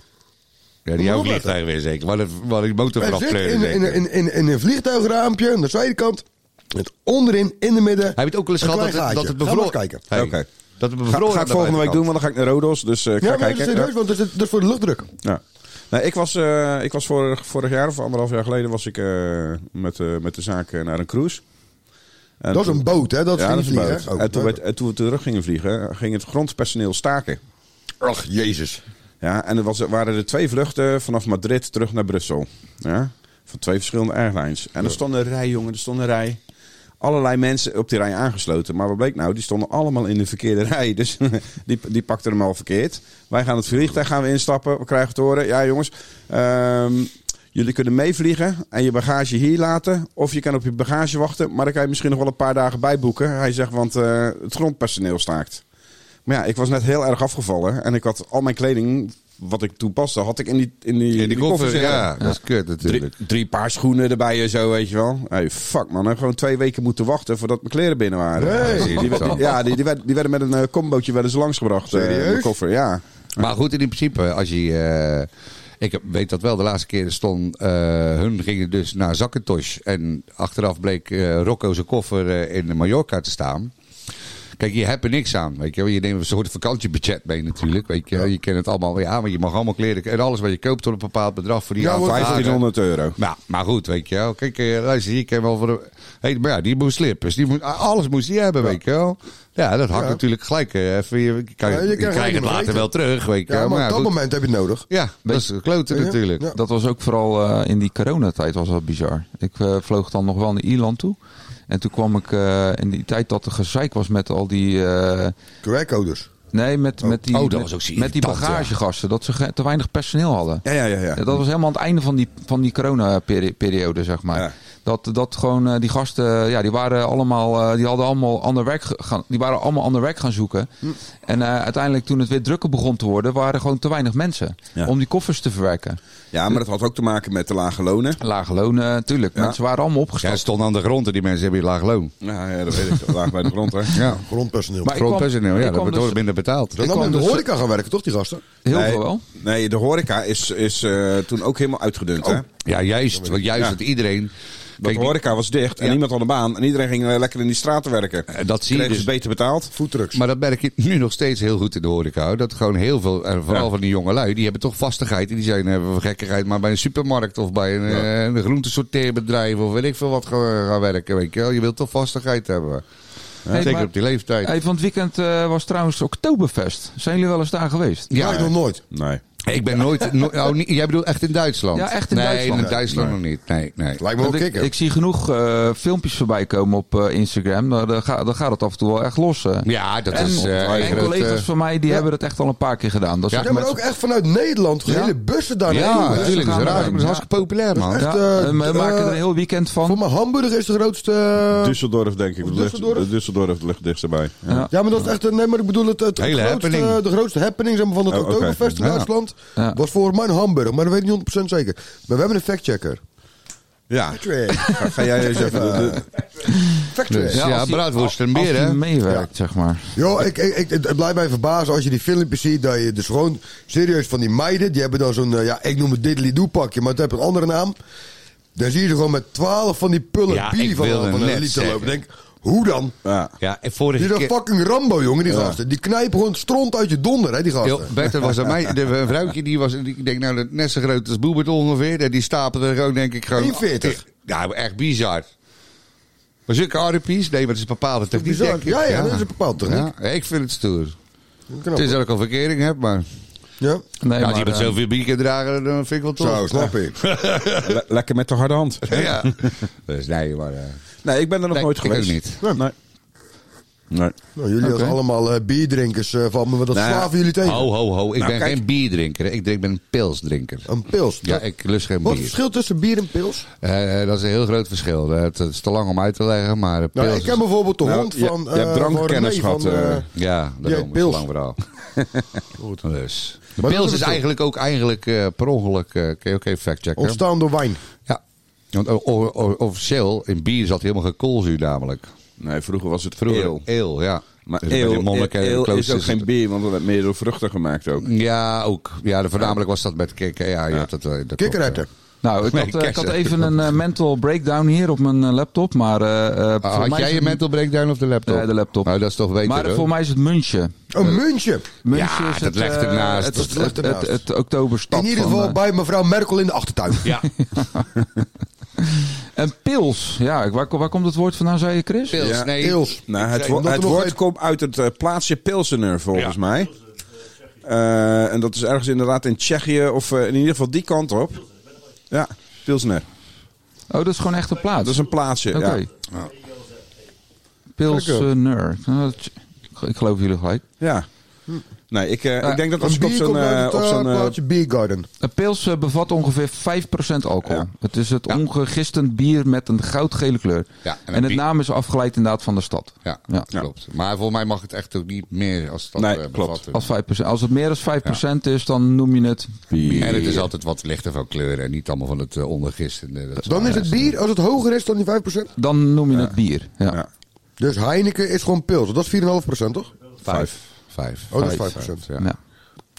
ja, die jouw vliegtuig weer zeker. Waar, het, waar die motor Er vanaf zit pleuren in, in, zeker. in, in, in een vliegtuigraampje aan de zijkant. Met onderin, in de midden. Heb je het ook wel eens een gehad dat klein het, dat gaatje. het Ga maar bevroren... kijken. Hey, Oké. Dat het Ga, bevroren ga aan ik de volgende week doen, buitenkant. want dan ga ik naar Rodos. Dus uh, ik ga Ja, maar dat kijken. is serieus, Ja. want dat is, dat is voor de luchtdruk. Ja. Nee, ik was, uh, ik was vorig, vorig jaar of anderhalf jaar geleden was ik uh, met, uh, met de zaak uh, naar een cruise. En Dat is toen- een boot, hè? Dat is ja, geen dat is een vliegen, boot. hè? En toen, Oh, we, en toen we terug gingen vliegen, ging het grondpersoneel staken. Ach, jezus. Ja, en er was, waren er twee vluchten vanaf Madrid terug naar Brussel. Ja, van twee verschillende airlines. En er stond een rij, jongen, er stond een rij. Allerlei mensen op die rij aangesloten. Maar wat bleek nou? Die stonden allemaal in de verkeerde rij. Dus die, die pakten hem al verkeerd. Wij gaan het vliegtuig gaan we instappen. We krijgen te horen. Ja, jongens. Um, jullie kunnen meevliegen en je bagage hier laten. Of je kan op je bagage wachten. Maar dan kan je misschien nog wel een paar dagen bijboeken. Hij zegt, want uh, het grondpersoneel staakt. Maar ja, ik was net heel erg afgevallen. En ik had al mijn kleding, wat ik toen paste, had ik in die, in die, In die die koffer, zitten. ja, dat is kut Drie, natuurlijk. drie paar schoenen erbij en zo, weet je wel. Hey, fuck man, ik heb gewoon twee weken moeten wachten voordat mijn kleren binnen waren. Nee. Die, die, ja, die, die, werden, die werden met een uh, combootje werden ze langsgebracht. Uh, in Serieus? de koffer, ja. Maar goed, in principe, als je... eh, Ik heb, weet dat wel, de laatste keer stond, uh, hun gingen dus naar Zakkentosh. En achteraf bleek uh, Rocco zijn koffer uh, in Mallorca te staan. Kijk, je hebt er niks aan, weet je wel. Je neemt een soort vakantiebudget mee natuurlijk, weet je wel. Je kent het allemaal, ja, maar je mag allemaal kleren en alles wat je koopt tot een bepaald bedrag voor die Ja, wordt vijftienhonderd euro. Nou, maar goed, weet je wel. Kijk, uh, luister, hier ken wel voor de... Hey, maar ja, die moest slippers, die moest, alles moest die hebben, weet je wel. Ja, dat hakt Ja. natuurlijk gelijk uh, even... Je, kan, Ja, je je krijgt krijgt het helemaal later eten. wel terug, weet je wel. Ja, maar ja, op dat goed. moment heb je het nodig. Ja, dat is kloten Weet je? natuurlijk. Ja. Dat was ook vooral uh, in die coronatijd was dat bizar. Ik uh, vloog dan nog wel naar Ierland toe. En toen kwam ik uh, in die tijd dat er gezeik was met al die... Uh, Q R-codes. nee, met, met die, Oh, dat met, was ook zo met die irritant, bagagegasten. Dat ze ge- te weinig personeel hadden. Ja, ja, ja. ja. Ja, dat was helemaal aan het einde van die, van die corona-periode, zeg maar. Ja. Dat, dat gewoon uh, die gasten, ja, die waren allemaal, uh, die hadden allemaal ander werk ge- gaan, die waren allemaal ander werk gaan zoeken. Hm. En uh, uiteindelijk toen het weer drukker begon te worden, waren er gewoon te weinig mensen Ja. om die koffers te verwerken. Ja, maar dat had ook te maken met de lage lonen. Lage lonen, natuurlijk. Ja. Mensen waren allemaal Ja, opgestapt. het stond aan de grond en die mensen hebben hier laag loon. Ja, ja dat weet ik. Laag bij de grond, hè. Ja, Grondpersoneel. Maar ik kwam- grondpersoneel, ik ja, dat kwam wordt dus- door minder betaald. Dan ik allemaal in kwam de dus- horeca gaan werken, toch, die gasten? Heel nee, veel wel. Nee, de horeca is, is uh, toen ook helemaal uitgedund, hè. Ja, juist. Want juist Ja. dat iedereen... Dat Kijk, de horeca was dicht en Ja. niemand had een baan. En iedereen ging uh, lekker in die straten werken. Eh, dat zie je Kregen ze dus. beter betaald. Foodtrucks. Maar dat merk je nu nog steeds heel goed in de horeca. hoor. Dat gewoon heel veel, en vooral Ja. van die jonge lui, die hebben toch vastigheid. En die zijn uh, voor gekkigheid maar bij een supermarkt of bij een, uh, een groentesorteerbedrijf of weet ik veel wat gaan, gaan werken. Weet je wel. Je wilt toch vastigheid hebben. Ja, Hey, zeker maar- op die leeftijd. Hey, van het weekend uh, was trouwens Oktoberfest. Zijn jullie wel eens daar geweest? Ja, ik nog nooit. Nee. Ik ben nooit... no, oh, niet, jij bedoelt echt in Duitsland? Ja, echt in nee, Duitsland. Nee, in Duitsland Nee. nog niet. Nee, nee. Lijkt me wel Want ik, kicken. ik zie genoeg uh, filmpjes voorbij komen op uh, Instagram. Dan, dan, gaat, dan gaat het af en toe wel echt los. Uh. Ja, dat En, is... Uh, en groot, collega's uh, van mij die ja. hebben het echt al een paar keer gedaan. Dat is Ja, Ja, maar met- ook echt vanuit Nederland. Ja. Hele bussen daar ja, naartoe, hè. natuurlijk. Dat is gaan raar. we- Dat is hartstikke populair, man. Echt, ja, eh, en we eh, maken er een heel weekend van. Voor mijn Hamburg is de grootste... eh, Düsseldorf, denk ik. Of Ligt- Düsseldorf? Düsseldorf ligt dichtstbij. Ja. Ja. Ja, maar dat is echt... een- Nee, maar ik bedoel het, het, het Hele grootste, happening. de grootste happening zeg maar, van het Oh, oké. Oktoberfest in Ja. Duitsland. Ja. Was voor mij in Hamburg, maar dat weet ik niet honderd procent zeker. Maar we hebben een factchecker. Ja. Fact-check. Ga, ga jij eens even... de- de- Fact-check. Dus, ja, als die- braadworst en Als bier, die hè? meewerkt, zeg maar. Yo, ik, ik, ik, het blijft mij verbazen als je die filmpjes ziet. Dat je dus gewoon serieus van die meiden. Die hebben dan zo'n, uh, ja, ik noem het diddly-doo pakje. Maar het heeft een andere naam. Dan zie je ze gewoon met twaalf van die pullen Ja, bier ik van, wilde van een net liter zeggen. lopen. Ik denk, hoe dan? Ja. Ja, en Die vorige is een keer... fucking Rambo, jongen, die Ja. gasten. Die knijpen gewoon stront uit je donder, hè, die gasten. Yo, Bert, er was aan mij, de, een vrouwtje die was, die, ik denk nou net zo groot als Boebert ongeveer. En die stapelde er gewoon, denk ik, gewoon... eenenveertig. Ja, echt bizar. Maar zulke arpies, nee, maar het is een bepaalde techniek, bizar. denk ik. Ja, ja, dat is een bepaalde techniek. Ja, ik vind het stoer. Knap, Het is hoor. dat ik al verkering heb, maar... Ja, Nee, Ja, als maar, iemand uh, zoveel bier kan dragen, dan vind ik wel tof. zo, snap je. Le- lekker met de harde hand. Ja. Dus nee, maar... uh, Nee, ik ben er nog Nee, nooit ik geweest. ook niet. Nee. Nee. Nee. Nou, jullie als Oké. allemaal uh, bierdrinkers uh, van me, wat dat Nou ja. slaven jullie tegen. Ho, ho, ho. Ik Nou, ben kijk. geen bierdrinker. hè. Ik drink, ben een pilsdrinker. Een pils. Ja, ik lust geen Wat is het bier. verschil tussen bier en pils? Eh, dat is een heel groot verschil. Eh, Het, het is te lang om uit te leggen, maar pils Nou, ik is- ken bijvoorbeeld de Nou, hond je- van... je hebt uh, drankkennis van René, gehad, van, uh, eh. Ja, Die daarom heet is het pils. lang verhaal. Dus. De Maar dat pils is is het eigenlijk ook eigenlijk uh, per ongeluk, uh, kun je ook even factchecken. ontstaan door wijn. Ja. Want o- o- o- officieel, in bier zat helemaal geen koolzuur namelijk. Nee, vroeger was het Vroeger ale. ale, ja. Maar Dus bij ale, die monniken en ale is kloosters ook geen bier, want dat werd meer door vruchten gemaakt ook. Ja, ook. Ja, de, voornamelijk was dat met kikker. Ja, je had het, uh, dat klopt, Kikkererwten. Nou, ik Nee, had, uh, ik had kersen. even een uh, mental breakdown hier op mijn uh, laptop. Maar, uh, uh, Ah, voor had mij jij is je het- mental breakdown of de laptop? Nee, de laptop. Nou, dat is toch beter, Maar hoor. voor mij is het München. Een muntje. München Ja, is dat het, legt uh, ernaast. Het, Dat het, legt het, ernaast. het, het oktoberstad In ieder van, geval uh, bij mevrouw Merkel in de achtertuin. Ja, En pils. Ja, waar, waar komt het woord vandaan, zei je, Chris? pils. Ja, nee. Pils. Nou, het, Omdat wo- er het nog woord geen- komt uit het uh, plaatsje Pilsener, volgens mij. Uh, en dat is ergens inderdaad in Tsjechië, of uh, in ieder geval die kant op. Ja, Pilsener. Oh, dat is gewoon echt een plaats. Dat is een plaatsje, Oké. ja. Pilsener. Nou, dat- ik geloof jullie gelijk. Ja. Nee, ik, uh, Ja, ik denk dat als Een ik op bier zo'n... komt uh, uit op het zo'n uh, uh, plaatsje Biergarden. Een pils uh, bevat ongeveer vijf procent alcohol. Ja. Het is het ongegistend bier met een goudgele kleur. Ja, en en een het bier- naam is afgeleid inderdaad van de stad. Ja, Ja. klopt. Maar volgens mij mag het echt ook niet meer als dat Nee, eh, klopt. bevat. Als, vijf procent. Als het meer dan vijf procent is, dan noem je het bier. En het is altijd wat lichter van kleur en niet allemaal van het uh, ondergistende. Dat Dan is het bier, als het hoger is dan die vijf procent. Dan noem je het bier. Ja. Ja. Dus Heineken is gewoon pils. Dat is vier komma vijf procent, toch? Vijf. Vijf. Oh, dat is Vijf, vijf procent. Ja. Ja. Oké.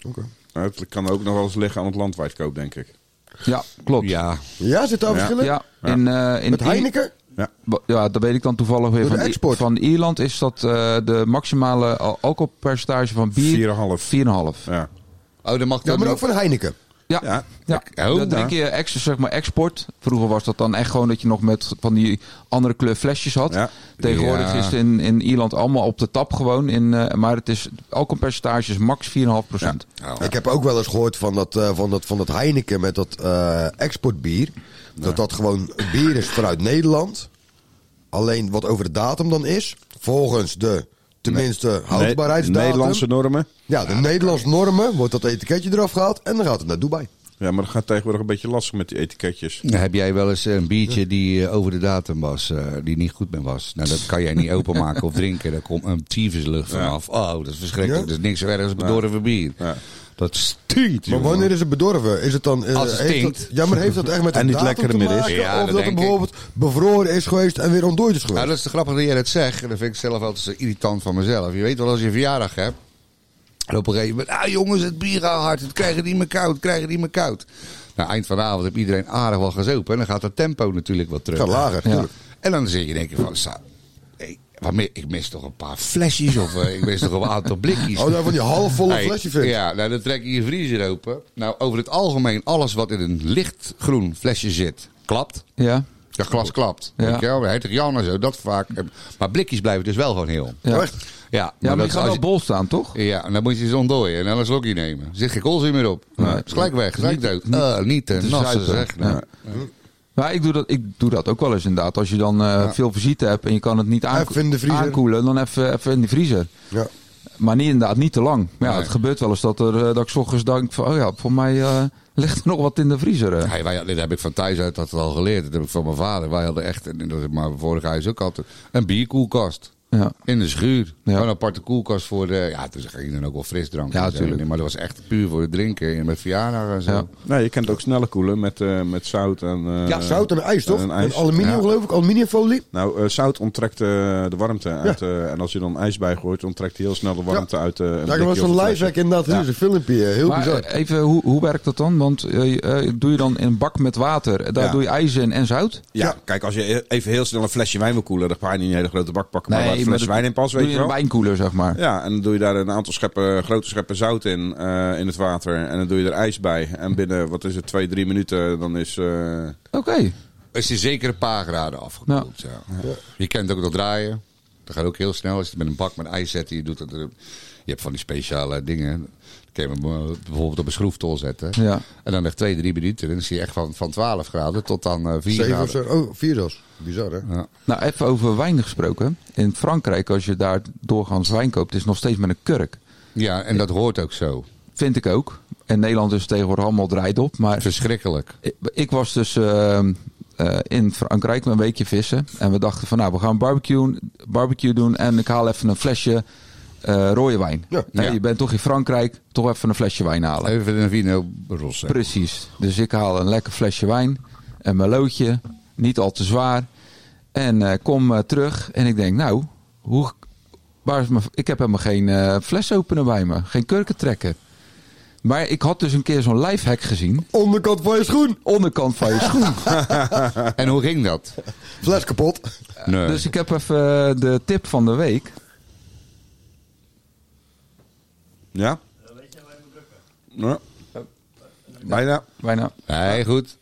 Nou, het kan ook nog wel eens liggen aan het landwijdkoop, denk ik. Ja, klopt. Ja, Ja, zit daar Ja. verschillen? Ja, in, eh, in Met Heineken? Ja, dat weet ik dan toevallig weer. Door de Van, I- export. van Ierland is dat uh, de maximale al- alcoholpercentage van bier vier komma vijf. vier komma vijf. Ja. oh, dan mag Ja, dat maar nog- ook van Heineken. Ja, Ja. ja. Oh, dat drink je extra, zeg maar, export. Vroeger was dat dan echt gewoon dat je nog met van die andere kleur flesjes had. Ja. Tegenwoordig Ja. is het in, in Ierland allemaal op de tap gewoon. In, uh, maar het is alcoholpercentage is max vier komma vijf procent. Oh. Ik heb ook wel eens gehoord van dat, eh, van dat, van dat Heineken met dat eh, exportbier. Dat dat gewoon bier is vanuit Nederland. Alleen wat over de datum dan is. Volgens de tenminste houdbaarheidsdatum. Nederlandse normen. Ja, de Nederlandse normen. Wordt dat etiketje eraf gehaald. En dan gaat het naar Dubai. Ja, maar dat gaat tegenwoordig een beetje lastig met die etiketjes. Dan heb jij wel eens een biertje die eh, over de datum was, eh, die niet goed meer was. Nou, dat kan jij niet openmaken of drinken. Daar komt een tyfuslucht vanaf. Oh, dat is verschrikkelijk. Ja? Dat is niks zo erg als bedorven bier. Ja. Dat stinkt, Maar jongen. wanneer is het bedorven? Is het dan... eh, Als het heeft stinkt. dat, ja, maar heeft dat echt met de En niet datum lekker te meer is. maken? Ja, of dat dat denk het ik. bijvoorbeeld bevroren is geweest en weer ontdooid is geweest? Nou, dat is te grappig dat jij dat zegt. En dat vind ik zelf altijd zo irritant van mezelf. Je weet wel, als je een verjaardag hebt. En op een gegeven moment, ah jongens, het bier gaat hard. Het krijgen niet meer koud, het krijgen niet meer koud. Nou, eind van de avond heb iedereen aardig wel gezopen. En dan gaat dat tempo natuurlijk wat terug. Gaat lager, Ja. tuurlijk. En dan zit je denken van, sa- hey, wat mi- ik mis toch een paar flesjes of eh, ik mis toch een aantal blikjes. Oh, daar van die halfvolle Hey, flesje vindt. Ja, nou dan trek je je vriezer open. Nou, over het algemeen, alles wat in een lichtgroen flesje zit, klapt. Ja, Dat glas klapt. Ja. Weet je wel, Hertog Jan en zo, dat vaak. Maar blikjes blijven dus wel gewoon heel. ja. Oh, echt? Ja, Ja, maar dat die is gaan als wel bol staan, toch? je- Ja, en dan moet je ze ontdooien en dan een slokje nemen. Er zit geen koolzuur meer op. Nee. Het is gelijk weg, gelijk dood. niet- Ah, niet te te nassen zuipen. zeg. Nou, Maar ik doe, dat, ik doe dat ook wel eens inderdaad. Als je dan uh, veel visite hebt en je kan het niet aanko- Even in de vriezer. aankoelen, dan even, even in de vriezer. Ja. Maar niet, inderdaad niet te lang. Maar ja, Nee. het gebeurt wel eens dat, er, uh, dat ik 's ochtends denk van, oh ja, voor mij uh, ligt er nog wat in de vriezer. uh. Ja, wij, dit heb ik van thuis uit dat al geleerd. Dat heb ik van mijn vader. Wij hadden echt, en dat heb maar vorig huis ook altijd, een bierkoelkast. Ja. In de schuur. Ja. Gewoon een aparte koelkast voor de... Ja, toen ging je dan ook wel frisdrank. Ja, en zo. tuurlijk. Maar dat was echt puur voor het drinken. En met verjaardagen en zo. Ja. Nee, je kent ook sneller koelen met, eh, met zout en... eh, Ja, zout en ijs, toch? en En, ijs. aluminium, Ja. geloof ik. Aluminiumfolie. Nou, eh, zout onttrekt eh, de warmte uit. eh, en als je dan ijs bijgooit, onttrekt hij heel snel de warmte uit. eh, een Ja, ik blikje was of zo'n een flesje. lifehack inderdaad. Ja. Ja. Een filmpje. Heel Maar bizar. uh, even, hoe, hoe werkt dat dan? Want uh, uh, doe je dan in een bak met water, daar Ja. doe je ijs in en zout? Ja, Ja. kijk, als je even heel snel een flesje wijn wil koelen, dan ga je niet een hele grote bak pakken, maar waar een maar flesje dat wijn in pas, weet doe je je in wel. een wijnkoeler, zeg maar. Ja, en dan doe je daar een aantal scheppen, grote scheppen zout in, eh, in het water. En dan doe je er ijs bij. En binnen, wat is het, twee, drie minuten, dan is... eh, Oké. Okay. Is je zeker een paar graden afgekoeld. Ja. Ja. Je kent ook dat draaien. Dat gaat ook heel snel. Als je het met een bak met ijs zet, je doet dat. Je hebt van die speciale dingen. Dan kun je hem bijvoorbeeld op een schroeftol zetten. Ja. En dan nog twee, drie minuten. En dan zie je echt van, van twaalf graden tot dan uh, vier Zeven of graden. zo. Oh, vier zelfs. Bizar, hè? Ja. Nou, even over wijn gesproken. In Frankrijk, als je daar doorgaans wijn koopt, is het nog steeds met een kurk. ja, en dat hoort ook zo. Vind ik ook. In Nederland is het tegenwoordig allemaal draait op. Maar Verschrikkelijk. ik, ik was dus uh, uh, in Frankrijk een weekje vissen. En we dachten van nou, we gaan barbecue, barbecue doen. En ik haal even een flesje uh, rode wijn. Ja. Nee, Ja. Je bent toch in Frankrijk, toch even een flesje wijn halen. Even een vino rosse. Precies. Dus ik haal een lekker flesje wijn. Een melootje. Niet al te zwaar. En uh, kom uh, terug. En ik denk nou, hoe, waar is mijn, ik heb helemaal geen uh, flesopener bij me. Geen kurkentrekker. Maar ik had dus een keer zo'n lifehack gezien. Onderkant van je schoen. Onderkant van je schoen. En hoe ging dat? Fles kapot. Nee. Dus ik heb even uh, de tip van de week. ja? Ja. Bijna. Bijna. Nee, goed.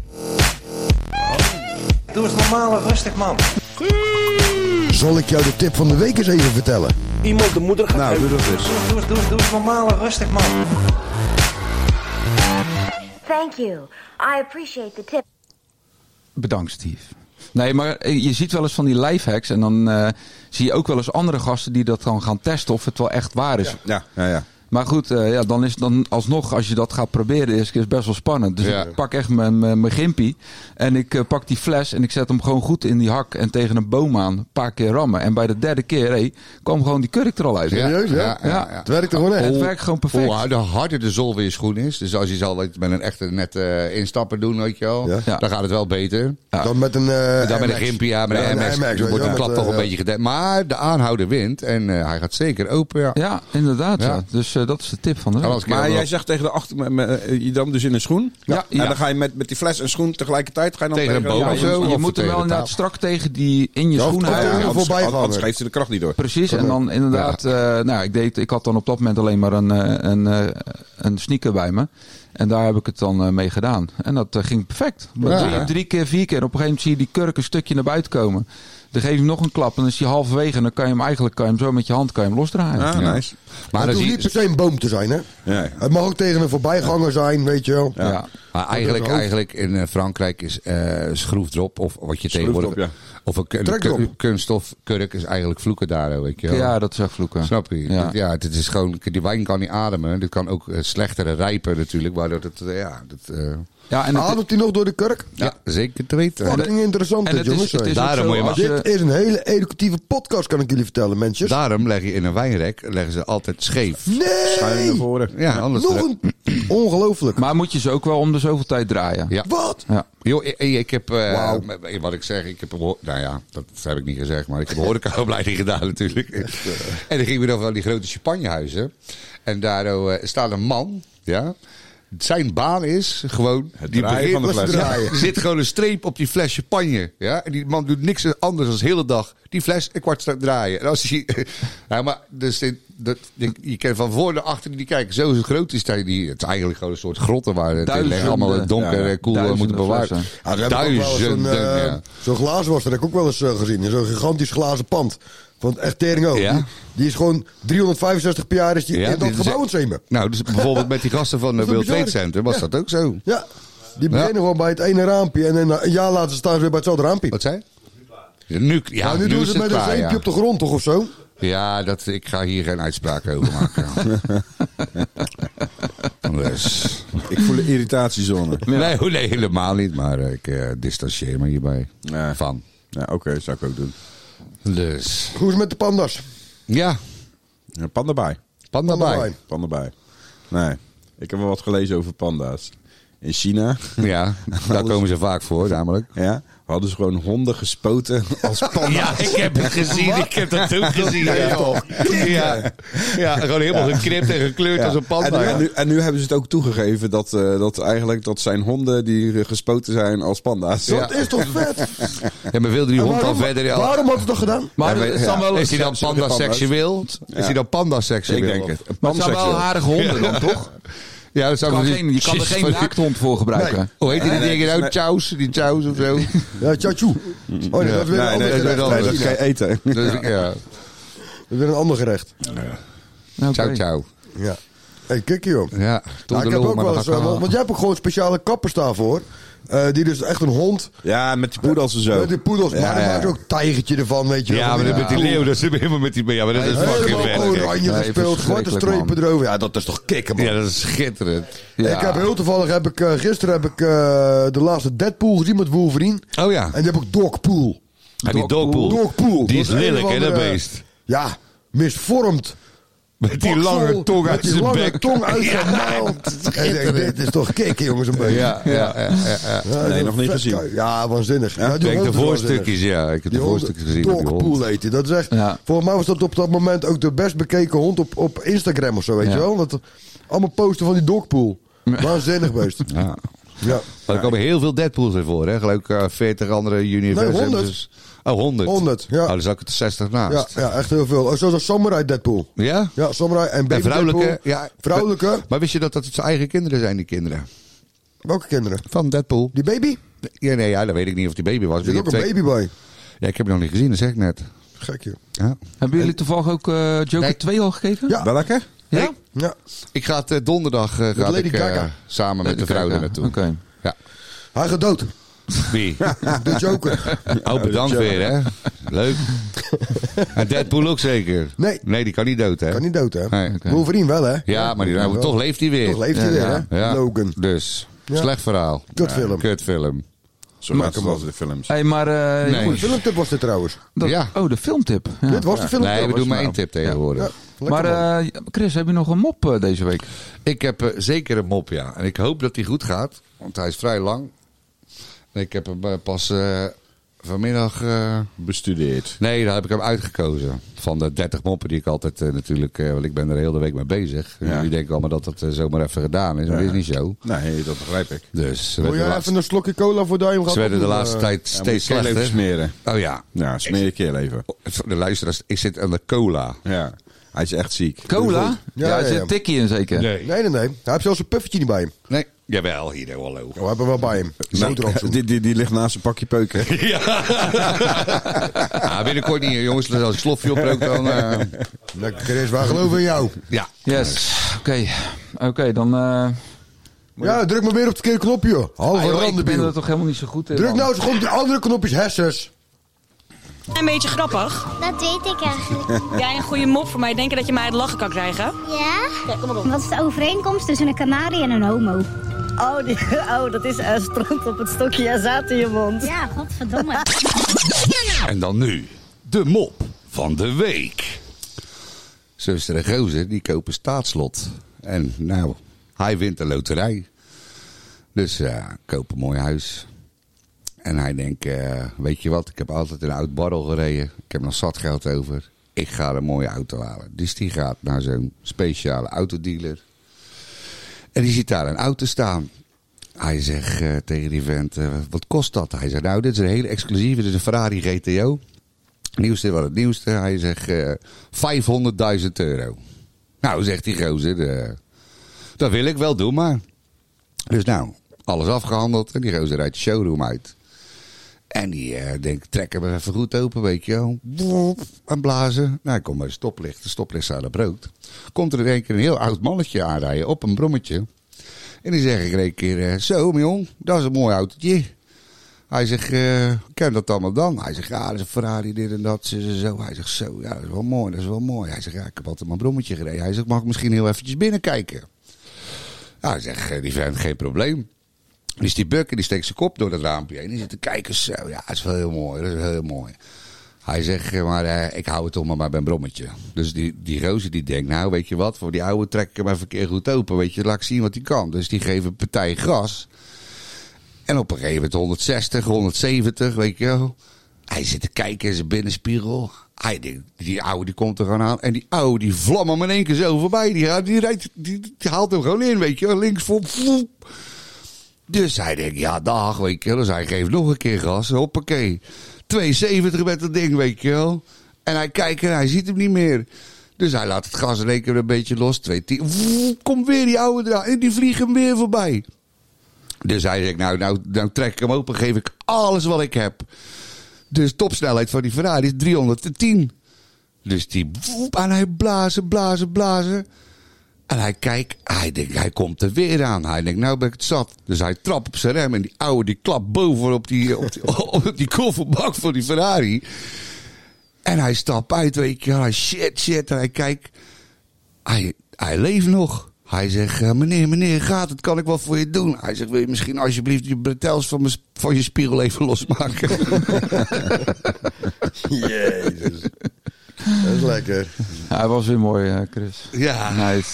Doe eens normaal en rustig, man. Zal ik jou de tip van de week eens even vertellen? Iemand de moeder gaat Nou, doe dat eens. Doe eens, doe eens, doe eens normaal en rustig, man. Thank you. I appreciate the tip. Bedankt, Steve. Nee, maar je ziet wel eens van die lifehacks. En dan uh, zie je ook wel eens andere gasten die dat dan gaan testen of het wel echt waar is. Ja, ja, ja. Maar goed, uh, ja, dan is dan alsnog, als je dat gaat proberen, is het best wel spannend. Dus Ja. ik pak echt mijn, mijn, mijn gimpie en ik uh, pak die fles en ik zet hem gewoon goed in die hak en tegen een boom aan. Een paar keer rammen. En bij de derde keer hey, kwam gewoon die kurk er al uit. Serieus, ja? Ja. Het werkt er gewoon echt. Het werkt gewoon perfect. Hoe harder, harder de zool weer je schoen is. Dus als je zal met een echte nette uh, instapper doen, weet je wel. Ja. Ja. Dan gaat het wel beter. Ja. Dan met een uh, Dan met een Gimpy, ja, met een Ja, M X. een M X, weet wordt je de wel, klap met, toch uh, een ja. beetje gedempt. Maar de aanhouder wint en uh, hij gaat zeker open. Ja. Ja, inderdaad. Ja. Ja. Dus uh, dat is de tip van de week. Alles keer Maar wel- jij zegt tegen de achter... me- me- Je dan dus in een schoen. Ja, En ja. dan ga je met, met die fles en schoen tegelijkertijd... Ga je dan Tegen een boom Ja, of je, zo, je of moet hem tegen wel de inderdaad tafel. strak tegen die in je Ja, of schoen tegen houden. een Ja, anders, voorbijganger. anders geeft ze de kracht niet door. Precies, en dan inderdaad, eh, nou, ik, deed, ik had dan op dat moment alleen maar een, eh, een, eh, een sneaker bij me. En daar heb ik het dan eh, mee gedaan. En dat eh, ging perfect. Ja. Drie, drie keer, vier keer. En op een gegeven moment zie je die kurk een stukje naar buiten komen. Dan geef je hem nog een klap en dan is hij halverwege. En dan kan je hem eigenlijk kan je hem zo met je hand kan je hem losdraaien. Ah, Ja. nice. Maar het dan hoeft zie niet per je... se een boom te zijn, hè? Ja. Het mag ook tegen een voorbijganger zijn, weet je wel. Ja. Maar eigenlijk, hoofd. eigenlijk in eh, Frankrijk is eh schroefdrop, of wat je Schroefdrop, tegenwoordig... Of een, kun- Trekdrop. kun- kunststof kurk is eigenlijk vloeken daar, weet je wel. Ja, dat is echt vloeken. Snap je? Ja. Ja, dit is gewoon, die wijn kan niet ademen. Dit kan ook eh, slechtere rijpen natuurlijk, waardoor het, eh, ja, dat, eh, Ja, en het, Ademt hij nog door de kurk? ja, zeker te weten. Fucking interessant en dit, het is, jongens. het is ook Daarom zo moet je als Dit is een hele educatieve podcast, kan ik jullie vertellen, mensen. Daarom leg je in een wijnrek leggen ze altijd scheef. Schuin naar Nee! voren. Ja, anders... Nog een... Ongelooflijk. Maar moet je ze ook wel om de zoveel tijd draaien. Ja. Wat? Ja. Joh, ik, ik heb, eh, Wauw. wat ik zeg, ik heb, een ho- nou ja, dat heb ik niet gezegd, maar ik heb een horecaopleiding gedaan natuurlijk. En dan gingen we dan van die grote champagnehuizen. En daar uh, staat een man, ja. Zijn baan is gewoon... Het die draaien van de begint- fles. Ja, er zit gewoon een streep op die fles champagne. Ja? En die man doet niks anders dan de hele dag die fles een kwart stuk draaien. En als hij... Ja, maar dus dit, dat, je, je kan van voor naar achter die kijken. Zo groot is hij. Die, het is eigenlijk gewoon een soort grotten waar het Duizenden, allemaal donker ja, en koel duizenden moeten bewaren. flessen. Ja, daar heb ik ook wel eens zo'n Duizenden, eh, ja. zo'n glazen was, dat heb ik ook wel eens eh, gezien. In zo'n gigantisch glazen pand. Van het echt tering ook. Ja. Die, die is gewoon driehonderdvijfenzestig per jaar is die Ja, in dat dit is- gebouw aan het zemen. Nou, dus bijvoorbeeld met die gasten van de Dat is World Trade bizar. Center was Ja. dat ook zo. Ja. Die beginnen gewoon bij het ene raampje. En dan een jaar later staan ze weer bij hetzelfde raampje. Wat zei je? Nu, ja, nou, nu, nu doen is ze het het met een klaar, zeepje ja. op de grond toch of zo? Ja, dat, ik ga hier geen uitspraak over maken. dus. Ik voel een irritatiezone. Nee, oh, nee, helemaal niet. Maar eh, ik eh, distancieer me hierbij Ja. van. Ja, oké, zou ik ook doen. Dus. Hoe is het met de pandas? Ja, Ja, panda bij. panda Panda bij. bij. Panda bij. Nee, ik heb wel wat gelezen over panda's. In China, Ja, daar komen ze vaak voor, namelijk. ja, hadden ze gewoon honden gespoten als panda's. Ja, ik heb het gezien. Ik heb dat ook gezien. Ja, ja. ja gewoon helemaal geknipt en gekleurd Ja. als een En panda. nu, ja. en, nu, en nu hebben ze het ook toegegeven dat, eh, dat eigenlijk dat zijn honden die gespoten zijn als panda's. Dat is toch vet? Ja, maar wilde die En hond al waarom, verder... al- waarom had het dat gedaan? Maar Ja, het maar- zijn wel, Is hij dan Zijn ze panda panda's? seksueel? Is hij dan panda seksueel? Ik denk het. maar het zijn wel Panseksueel. aardige honden dan, toch? Ja, dat zou Kan ik geen, je kan er precies geen van- naakthond voor gebruiken. Nee. Hoe heet die Nee, dingen nee, nou? nee. Chows? Die chows of zo? Ja, tjachoe. Oh nee, dat is weer een Nee, ander nee, gerecht. dat, dat- nee, dat ga je eten. Dus, ja. Dat is weer een ander gerecht. Oké. Ciao, ciao. Ja. Hé, kijk joh. Ja, tot Nou, de ik heb lul, ook maar wel dan eens, ga ik eh, wel- want jij hebt ook gewoon speciale kappers daarvoor. Eh, die dus echt een hond. Ja, met die poedels en zo. Met die poedels. Ja, maar dan ja. maken ze ook een tijgertje ervan, weet je wel. Ja, maar Van dan met die leeuw, dat is helemaal met die... Ja, maar dat is fucking helemaal werk. oranje Nee, gespeeld. Zwarte verschrikkelijk, strepen erover. Ja, dat is toch kicken, man. Ja, dat is schitterend. Ja. Ik heb heel toevallig, heb ik, uh, gisteren heb ik uh, de laatste Deadpool gezien met Wolverine. Oh ja. En die heb ik Dogpool. En die dogpool. Dogpool. Die Dat is een lelijk, of hè, dat andere- beest. Ja, misvormd. Met die Baksel, lange tong met uit die zijn lange bek. tong uit zijn Ja. mouw. En ik denk, dit is toch kicken, jongens, een beetje. Ja, ja, ja. ja, ja. Ja, Nee, dat nog niet vet gezien. kuit. Ja, waanzinnig. Ja, Ik die denk hond de is waanzinnig. voorstukjes, ja. Ik heb Die de hond, voorstukjes gezien met die Dogpool hond. heet hij. Dat is echt, Ja. volgens mij was dat op dat moment ook de best bekeken hond op, op Instagram of zo, weet Ja. je wel. Dat, allemaal posten van die Dogpool. Waanzinnig beest. Ja. Ja. Maar er komen heel veel Deadpools ervoor, hè? Geloof ik uh, veertig andere universums. Nee, honderd. Dus- Oh, honderd. honderd, ja. Oh, dan zat ik het zestig Ja, naast. ja, echt heel veel. Oh, zoals een Samurai Deadpool. Ja? Ja, Samurai en Baby En vrouwelijke? Deadpool. Ja. Vrouwelijke. Maar wist je dat dat zijn eigen kinderen zijn, die kinderen? Welke kinderen? Van Deadpool. Die baby? Ja, nee, ja, dan weet ik niet of die baby was. Er zit Die ook een heeft twee- baby bij. Ja, ik heb hem nog niet gezien, dat zeg ik net. Gek, joh. Ja. Hebben jullie toevallig ook eh, Joker Nee. twee al gekeken? Ja. Welke? Ja? Ja. Ik ga het eh, donderdag uh, ga Lady ik, eh, Gaga. samen met de vrouw er naartoe. Oké. Ja. Hij gaat dood. Wie? De Joker. Oh, bedankt weer, hè? Leuk. En Deadpool ook zeker? Nee. Nee, die kan niet dood, hè? Kan niet dood, hè? Nee. Oké. Wolverine wel, hè? Ja, maar die, nou, wel. toch leeft hij weer. Toch leeft hij Ja, weer, ja. hè? Ja. Logan. Dus, Ja. slecht verhaal. Kutfilm. Kutfilm. Zo gaat het als de films. Hey, maar... eh, Nee. Goeie filmtip was dit trouwens. dat- Ja. Oh, de filmtip. Ja. Dit was de filmtip. Nee, we doen maar nou. één tip tegenwoordig. Ja, lekker, Maar man. eh, Chris, heb je nog een mop eh, deze week? Ik heb eh, zeker een mop, ja. En ik hoop dat hij goed gaat, want hij is vrij lang. En ik heb hem eh, pas eh, vanmiddag... Uh... Bestudeerd. Nee, daar heb ik hem uitgekozen. Van de dertig moppen die ik altijd uh, natuurlijk... Uh, want ik ben er de hele week mee bezig. Ja. Jullie denken allemaal dat dat uh, zomaar even gedaan is. Maar ja. dat is niet zo. Nee, dat begrijp ik. Dus... Wil jij laatste... even een slokje cola voor Duim gehad? Ze werden de of, laatste uh... tijd ja, steeds slechter. Even smeren. Oh ja. Ja, smeer je keel even. De luisteraars, ik zit aan de cola. Ja. Hij is echt ziek. Cola? Ja, ja, ja, er zit ja. een tikkie in zeker. Nee. Nee, nee, nee. Hij heeft zelfs een puffetje niet bij hem. Nee. Jawel, hier hallo. Oh, we hebben wel bij hem. Nou, die, die, die ligt naast een pakje peuken. Ja. ah, binnenkort niet, jongens. Als ik slofje oprook, dan... Uh... Lekker Chris, waar geloven in jou? Ja. Yes. Oké. Okay. Oké, okay, dan... Uh... Ja, druk maar weer op het verkeerde knopje. Halve ah, joh, randebiel. Ik ben er toch helemaal niet zo goed in. Druk man. nou eens gewoon op die andere knopjes, hersens. Een beetje grappig. Dat weet ik eigenlijk. Jij een goede mop voor mij. Denken dat je mij het lachen kan krijgen? Ja? Ja, kom maar op. Wat is de overeenkomst tussen een kanarie en een homo? Oh, die, oh dat is uh, stront op het stokje en zaad in je mond. Ja, godverdomme. En dan nu, de mop van de week. Zuster en gozer, die kopen staatslot. En nou, hij wint de loterij. Dus ja, uh, koop een mooi huis. En hij denkt, uh, weet je wat, ik heb altijd een oud barrel gereden. Ik heb nog zat geld over. Ik ga een mooie auto halen. Dus die gaat naar zo'n speciale autodealer. En die ziet daar een auto staan. Hij zegt uh, tegen die vent, uh, wat kost dat? Hij zegt, nou, dit is een hele exclusieve, dit is een Ferrari G T O. Nieuwste wat het nieuwste. Hij zegt, uh, vijfhonderdduizend euro. Nou, zegt die gozer, uh, dat wil ik wel doen, maar. Dus nou, alles afgehandeld en die gozer rijdt de showroom uit. En die uh, denkt, trek hem even goed open, weet je wel. En blazen. Nou, kom bij de stoplicht. De stoplicht staat op rood. Komt er in één keer een heel oud mannetje aanrijden op een brommetje. En die zeg ik in één keer, uh, zo mijn jong, dat is een mooi autootje. Hij zegt, uh, ken dat allemaal dan? Hij zegt, ja, dat is een Ferrari, dit en dat, zo. Hij zegt, zo, ja, dat is wel mooi, dat is wel mooi. Hij zegt, ja, ik heb altijd mijn brommetje gereden. Hij zegt, mag ik misschien heel eventjes binnenkijken? Nou, hij zegt, die vent, geen probleem. Dus die bukken, die steekt zijn kop door dat raampje heen. Die zit te kijken, zo, ja, dat is wel heel mooi, dat is heel mooi. Hij zegt, maar uh, ik hou het toch maar bij mijn brommetje. Dus die, die gozer die denkt, nou, weet je wat, voor die oude trek ik hem even een keer goed open, weet je, laat ik zien wat hij kan. Dus die geeft een partij gas. En op een gegeven moment honderdzestig, honderdzeventig, weet je wel. Hij zit te kijken in zijn binnenspiegel. Hij denkt, die oude die komt er gewoon aan. En die oude die vlam hem in één keer zo voorbij. Die, die, rijdt, die, die haalt hem gewoon in, weet je wel, links voor. Dus hij denkt, ja dag, weet je wel. Dus hij geeft nog een keer gas, hoppakee. tweeënzeventig met dat ding, weet je wel. En hij kijkt en hij ziet hem niet meer. Dus hij laat het gas in één keer een beetje los. Twee tien, komt weer die oude eraan. En die vliegt hem weer voorbij. Dus hij zegt, nou, nou, nou trek ik hem open, geef ik alles wat ik heb. Dus topsnelheid van die Ferrari is driehonderdtien. Dus die, en hij blazen, blazen, blazen. En hij kijkt, hij denkt, hij komt er weer aan. Hij denkt, nou ben ik het zat. Dus hij trapt op zijn rem en die oude die klapt bovenop die, op die, op die kofferbak van die Ferrari. En hij stapt uit, weet je, hij shit, shit. En hij kijkt, hij, hij leeft nog. Hij zegt, meneer, meneer, gaat het? Kan ik wat voor je doen? Hij zegt, wil je misschien alsjeblieft je bretels van, van je spiegel even losmaken? Jezus. Dat is lekker. Ja, hij was weer mooi, Chris. Ja. Nice.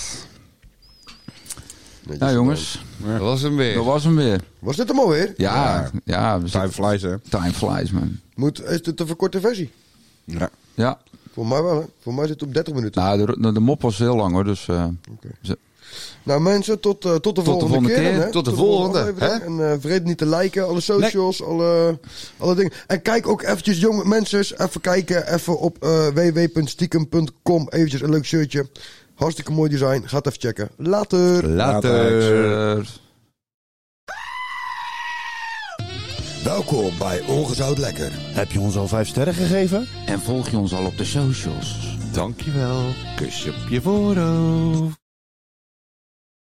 Nou jongens. Dat was hem weer. Dat was hem weer. Was dit hem alweer? Ja. ja, ja time flies, hè? Time flies, man. Moet, is dit een verkorte versie? Ja. Ja. Voor mij wel, hè? Voor mij zit het op dertig minuten. Nou, de, de mop was heel lang, hoor. Dus, uh, okay. ze... Nou mensen, tot, uh, tot, de, tot volgende de volgende keer. keer. Dan, tot de, tot volgende. de volgende hè? En uh, vergeet niet te liken, alle socials, nee. alle, alle dingen. En kijk ook eventjes, jonge mensen, even kijken. Even op uh, w w w punt stiekem punt com. Eventjes een leuk shirtje. Hartstikke mooi design. Ga het even checken. Later. Later. Later. Welkom bij Ongezout Lekker. Heb je ons al vijf sterren gegeven? En volg je ons al op de socials? Dankjewel. Kusje op je voorhoofd.